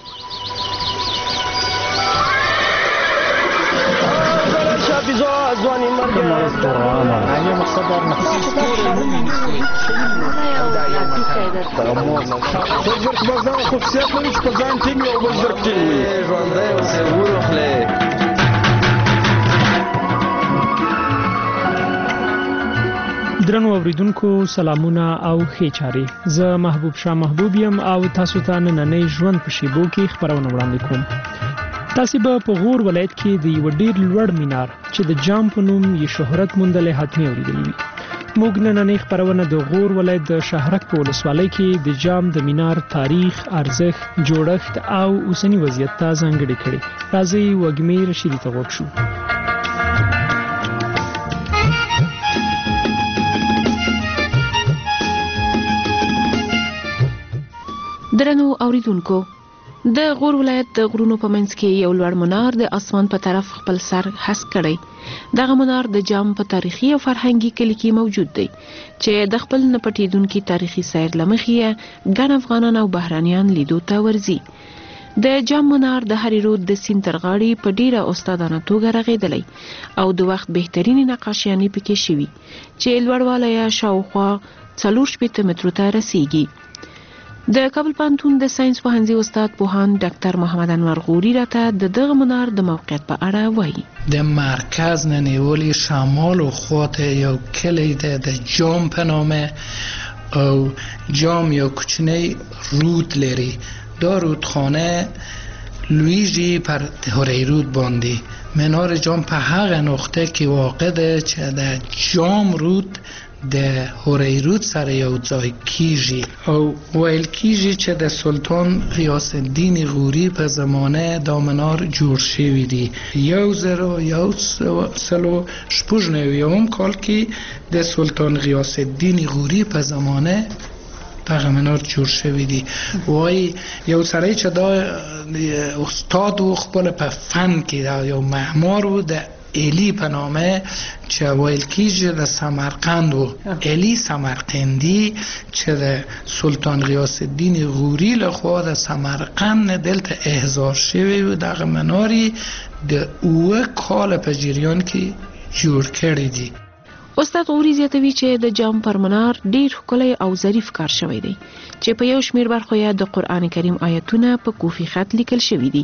درنو اوریدونکو سلامونه او ښې چارې. زه محبوب شاه محبوب یم او تاسو ته نننۍ ژوند په شیبو کې خبرونه وړاندې کوم. تاسو به په غور ولایت کې د یو ډیر لوړ مینار چې د جام په نوم یې شهرت موندلی حتمي اوریدلی وي. موږ نننۍ خبرونه د غور ولایت د شهرک په ولسوالۍ کې د جام د مینار تاریخ، ارزښت، جوړښت او اوسنی وضعیت ته ځانګړې کړې. راځئ وږمې رشیدي ته غوږ شو. درنو اوریدونکو، د غور ولایت د غرونو په منځ کې یو لوړ منار د اسمان په طرف خپل سر هسک کړی. دغه منار د جام په تاریخي او فرهنګي کلي کې موجود دی چې د خپل نه پټېدونکي تاریخي سیر له مخې ګڼ افغانان او بهرانیان لیدو ته ورځي. د جام منار د هرې رود د سیند تر غاړې په ډیره استادانه توګه رغېدلی او د وخت بهترینې نقاشیانې پکې شوي چې لوړوالی یې شاوخوا 4 مترو ته رسیږي. د کابل پوهنتون د ساينس پوهنځي استاد پوهاند ډاکټر محمد انور غوري راته د دغه منار د موقعیت په اړه وایي. د مرکز نه نیولې شمال او خواته یو کلی ده د جام په نامه او جام یو کوچنی رود لري. دا رودخانه لویجی پر هوری رود باندې. منار جام په هغه نقطه کې واقع ده چې د جام رود د هوری رود سره یو ځای کیږي او ویل کیږي چې د سلطان غیاث الدین غوري په زمانه دا منار جوړ شوی دی. 1196 کال کې د سلطان غیاث الدین غوري په زمانه دغه منار جوړ شوی دی. وای یو سړی چې دا استاد و خپل په فن کې دا یو معمار و د الی په نامه چې ویل کیږي د سمرقند و. الی سمرقندی چې د سلطان غیاث الدین غوري لخوا د سمرقند دلته احضار شوی و. دغه مناری د 9 کال په جریان کې جوړ کړی دی. استاد غوري زیاتوي چې د جام پر منار ډیر ښکلی او ظریف کار شوی دی چې په یو شمیر برخو یې د قران کریم آیتونه په کوفي خط لیکل شوی دي.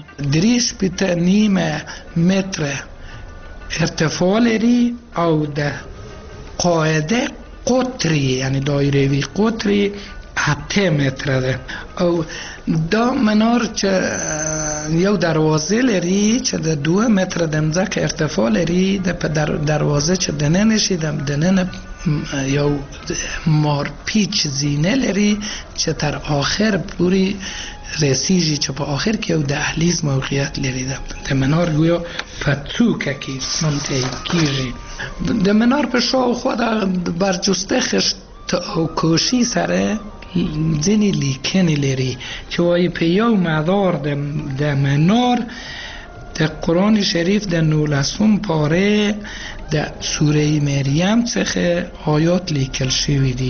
3.5 متر ارتفاع لري او د قاعده قطری یعنی دایروي قطری 7 متر ده او دا منار چې یو دروازه لري چې د 2 متر د مځکه ارتفاع لري. د دروازه چې دننه شي دننه یو مارپیچ زینه لري چې تر آخر پوری رسیږي چې په آخر کې یو دهلیز موقعیت لري. د منار گویا په څوکه کې منتهی کیږي. د منار په شاوخوا د برجسته او کوشي سره ځینې لیکنې لري چې وایي په یو مدار د منار د قرآن شریف د 19 پاره د سوره مریم څخه آیات لیکل شوی دي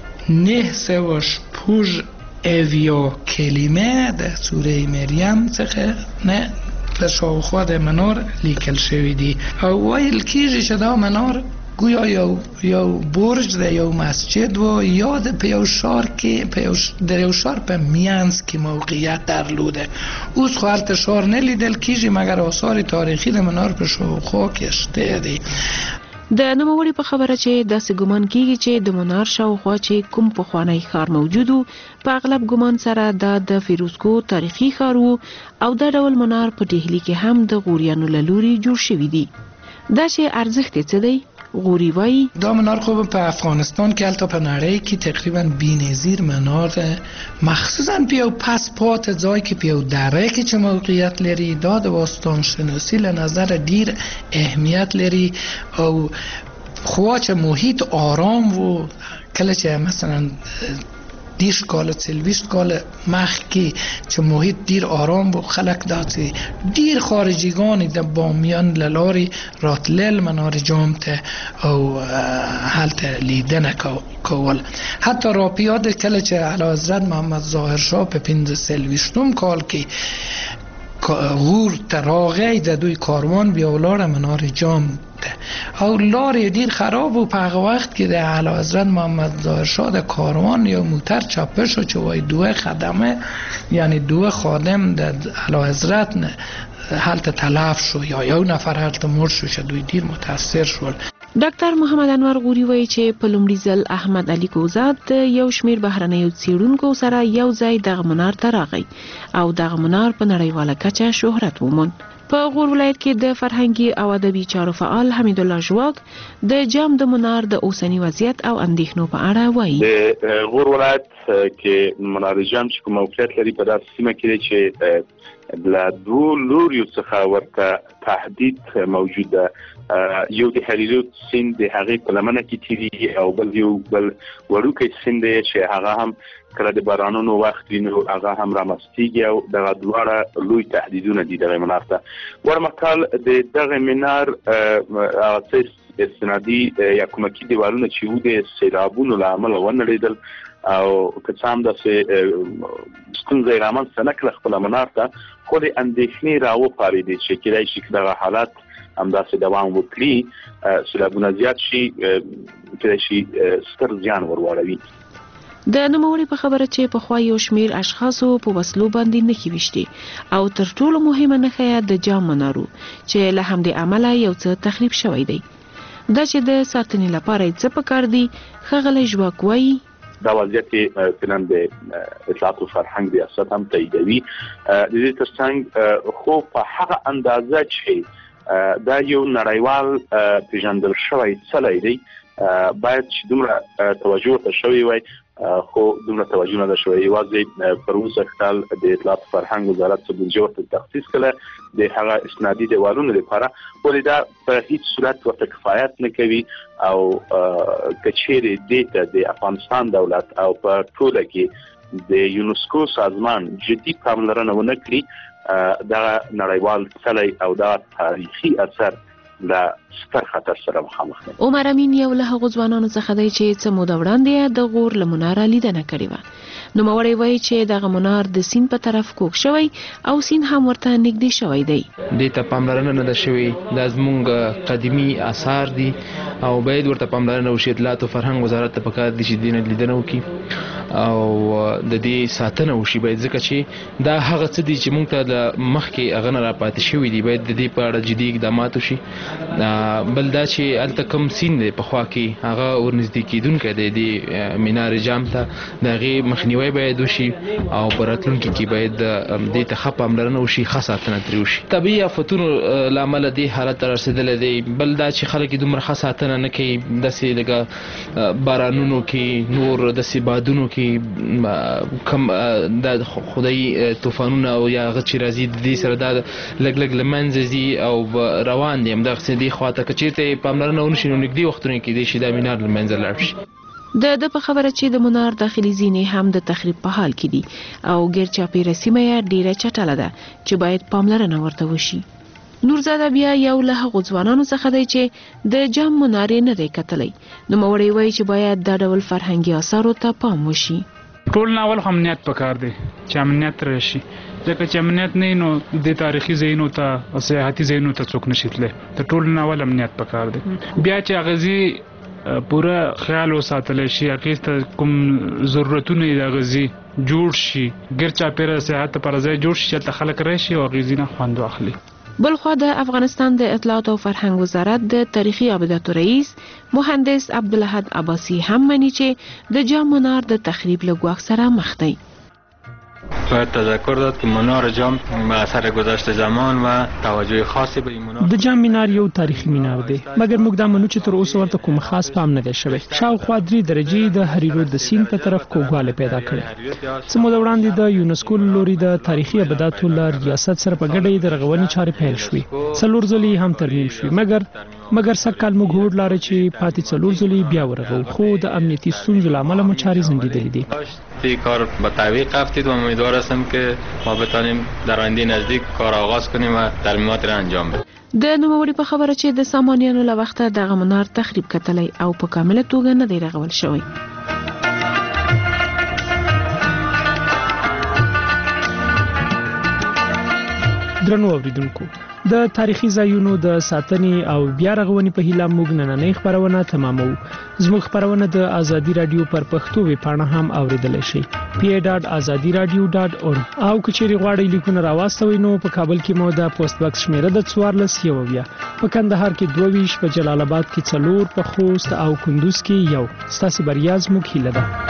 906 اویا کلمه د سوره مریم څخه نه په شاوخوا د منار لیکل شوی دي او ویل کیږي چې دا منار گویا یو برج ده یو مسجد و یا په یو شار کې در یو شار په میانس کې موقعیت درلوده اوس خو هلته شار نه لیدل کیږي مګر آثار تاریخي د منار په شاوخوا کې شته دي د نوموړي په خبره چې داسې ګمان کیږي چې د منار شاوخوا چې کوم پخوانی ښار موجود و په اغلب ګمان سره د فیروزکو تاریخي ښار و او دا ډول منار په ډهلي کې هم د غوریانو له لوري جوړ شوی دی دا چې ارزښت یې څه دی غوری وای دا منار خو په افغانستان کې البته په نړۍ کې تقریبا بی‌نظیر منار ده مخصوصا په یو پس پات ځای کې په یو دره کې چې موقعیت لري دا د باستان شناسی له نظر ډیر اهمیت لري او خواچ محیط آرام و کله چې مثلا 10 کال 30 کال مخکې چې محیط دیر آرام و خلق داسې دیر خارجیگان د بامیان للاری راتلل منار جام ته او هلته لیدنه کول حتی راپیاد کله چې اعلی حضرت محمد ظاهر شاه په 15 کال کې غور تراغی د دوی کاروان بیا ولاره منار جام او لارې ډیر خراب و په هغه وخت کې د اعلی حضرت محمد ظاهر شاه د کاروان یا موټر چاپه شو چې وای دوه خدمه یعنی دوه خادم د اعلی حضرت هلته تلف شو یا یو نفر هلته مړ شو چې دوی ډیر متاثر شول ډاکټر محمد انور غوري وایي چې په لومړي ځل احمد علي کوزاد د یو شمیر بهرنیو څېړونکو سره یو ځای دغه منار ته راغی او دغه منار په نړیواله کچه شهرت وموند په غور ولایت کې د فرهنګي او ادبي چارو فعال حمید الله ژواک د جام د منار د اوسنی وضعیت او اندېښنو په اړه وایي د غور ولایت کې منار جام چې کوم موقعیت لري په داسې سیمه کې چې د دوه لوريو څخه ورته تهدید موجود ده یو د هریرود سیند د هغې په لمنه کې تیریږي او بل وړوکی سیند دی چې هغه هم کله د بارانونو وخت وي نو هغه هم رامستېږي او دغه دواړه لوی تهدیدونه دي دغه منار ته ورمهال د دغه منار استنادي یا کومکي دیوالونه چې وو د سیلابونو له امله ونړېدل او که څه هم داسې ستونزې رامنځته نه کړه خپله منار ته خو د اندېښنې راوپارېدې چې کیدای شي دغه حالات همداسې دوام وکړي سیلابونه زیات شي کیدای شي ستر زیان ور واړوي د نوموړي په خبره چې پخوا یو شمیر اشخاصو په وسلو باندې نښې ویشتې او تر ټولو مهمه نښه د جام منارو چې له همدې امله یو څه تخریب شوی دی دا چې د ساتنې لپاره څه پکار دي ښاغلی ژواک وایي دا وضعیت فعلا د اطلاعات او فرهنګ ریاست هم تاییدوي د دې ترڅنګ خو په هغه اندازه چې دا یو نړیوال پیژندل شوی څلی دی باید چې دومره توجه ورته شوی وای خو دومره توجه نه ده شوی یوازې پر اوسه کال د اطلاعات فرهنګ وزارت څخه بودجه ورته تخصیص کړه د هغه اسنادي دیوالونو لپاره ولې دا په هیڅ صورت ورته کفایت نه کوي او کچېرې د افغانستان دولت او په ټوله کې د یونسکو سازمان جدي پاملرنه ونه کړي دا نړیوال څلی او دا تاریخي اثر لا ستر خطر سره مخامخ دي عمر امین یو له هغو ځوانانو څخه دی چې څه موده وړاندې د غور له مناره لیدنه کړې وه نوموړی وایي چې دغه منار د سیند په طرف کوږ شوی او سیند هم ورته نږدې شوی دی دې ته پاملرنه نه ده شوې دا زموږ قدیمي آثار دي او باید ورته پاملرنه وشي اطلاعات او فرهنګ وزارت ته پکار دي چې دې نه لیدنه وکړي او د دې ساتنه وشي باید ځکه چې دا هغه څه دي چې موږ ته د مخکې هغه نه راپاتې شوي دي باید د دې په اړه جدي اقدامات وشي بل دا چې هلته کوم سیند دی پخوا کې هغه ورنږدې کېدونکی دی د منار جام ته د هغې مخنیوی باید وشي او په راتلونکي کې باید دې ته ښه پاملرنه وشي ښه ساتنه ترې وشي طبیعي آفتونو له امله دې حالت ته رسېدلی دی بل دا چې خلک یې دومره ښه ساتنه نه کوي داسې لکه بارانونو کې نور داسې بادونو کې کم د خدای طوفانونه او یا هغه چې راځي د دې سره دا لږ لږ له منځه ځي او روان دي همدغسې دې خواته که چېرته یې پاملرنه ونه شي نو نږدې وختونو کې کېدای شي دا منار له منځه لاړ شي د په خبره چې د منار داخلي زینې هم د تخریب په حال کې دي او غیر چاپیره سیمه یې ډیره چټله ده چې باید پاملرنه ورته وشي. نورزاده بیا یو له هغو ځوانانو څخه دی چې د جام منارې نه دی کتلی. نوموړی وایي چې باید دا ډول فرهنګي آثارو ته پام وشي. ټول ناول هم امنیت پکار دی چې امنیت راشي، ځکه چې امنیت نه نو د تاریخي ځایونو ته او سیاحتي ځایونو ته څوک نشي تللی. د ټول ناول امنیت پکار دی. بیا چې غزي پوره خیال وساتل شي، هغې ته کوم ضرورتونه د غزي جوړ شي، ګیر چاپیره سیاحت پر ځای جوړ شي چې خلک راشي او غزي نه خوند واخلي. بلخوا د افغانستان د اطلاعات او فرهنګ وزارت د تاریخي ابداتو رئیس مهندس عبدالحد عباسی هم مني چې د جام منار د تخریب له ګواښ سره مخ دی. باید تذکر داد که منار جام با اثر گذشت زمان و توجه خاصی به این منار د جام مینار یو تاریخي مینار دی، مګر موږ دا منو چې تر اوسه ورته کوم خاص پام نه دی شوی. شاوخوا 3 درجې د هریرو د سیند په طرف کوږوالی پیدا کړی. څه موده وړاندې د یونسکو لوري د تاریخي ابداتو له ریاست سره په ګډه د رغونې چارې پیل شوې. 4 ځلې هم ترمیم شوې، مګر سږکال موږ هوډ لرو چې پاتې 4 ځلې بیا ورغو، خو د امنیتي ستونزو له امله مو چارې ځنډېدلې دي. کار به تعویق رفتید و امیدوار هستم که ما بتانیم در آینده نزدیک کار آغاز کنیم و ترمیمات را انجام بدیم. د نوموړي په خبره چې د سامانیانو له وخته دغه منار تخریب کتلی او په کامله توګه نه دی رغول شوی. درنو اوریدونکو، د تاریخي ځایونو د ساتنې او بیا رغونې په هیله موږ نننۍ خپرونه تمامو. زموږ خپرونه د ازادي رادیو پر پښتو ویبپاڼه هم اوریدلی شئ، pa.azadiradio.org. او که چیرې غواړئ لیکونه راواستوئ نو په کابل کې مو د پوسټ باکس شمیره د 1410، په کندهار کې 22، په جلال آباد کې 4، په خوست او کندوز کې 1. ستاسو بریا زموږ هیله ده.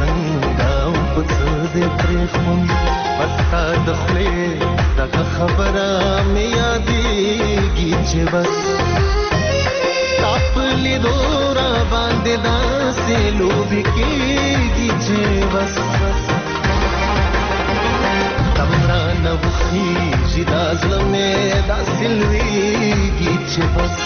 څنګه او په څه دې پرېښوم بس تا د خولې دغه خبره مې یادېږي چې بس ستا په لیدو را باندې داسې لوبې کېږي چې بس تم رانه وخېږي دا زړه مې داسې لوېږي چې بس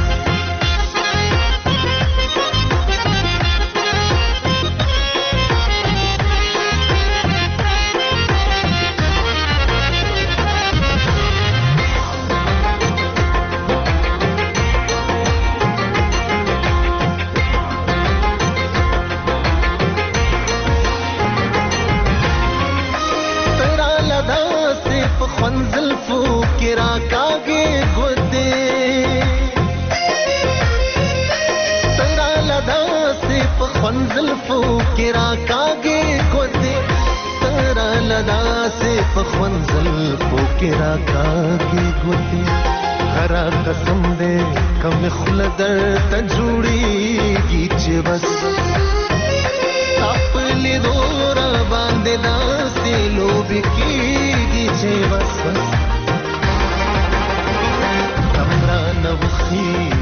زلفو کې راکاږي ګوتې ترا لداسې په خوند زلفو کې راکاږي ګوتې ترا لداسې په خوند زلفو کې راکاږي ګوتې غره قسم دې کم خوله درته جوړېږي چې بس ستا په لیدو را باندې داسې لوبې کېږي چې بس تم رانه وخېږي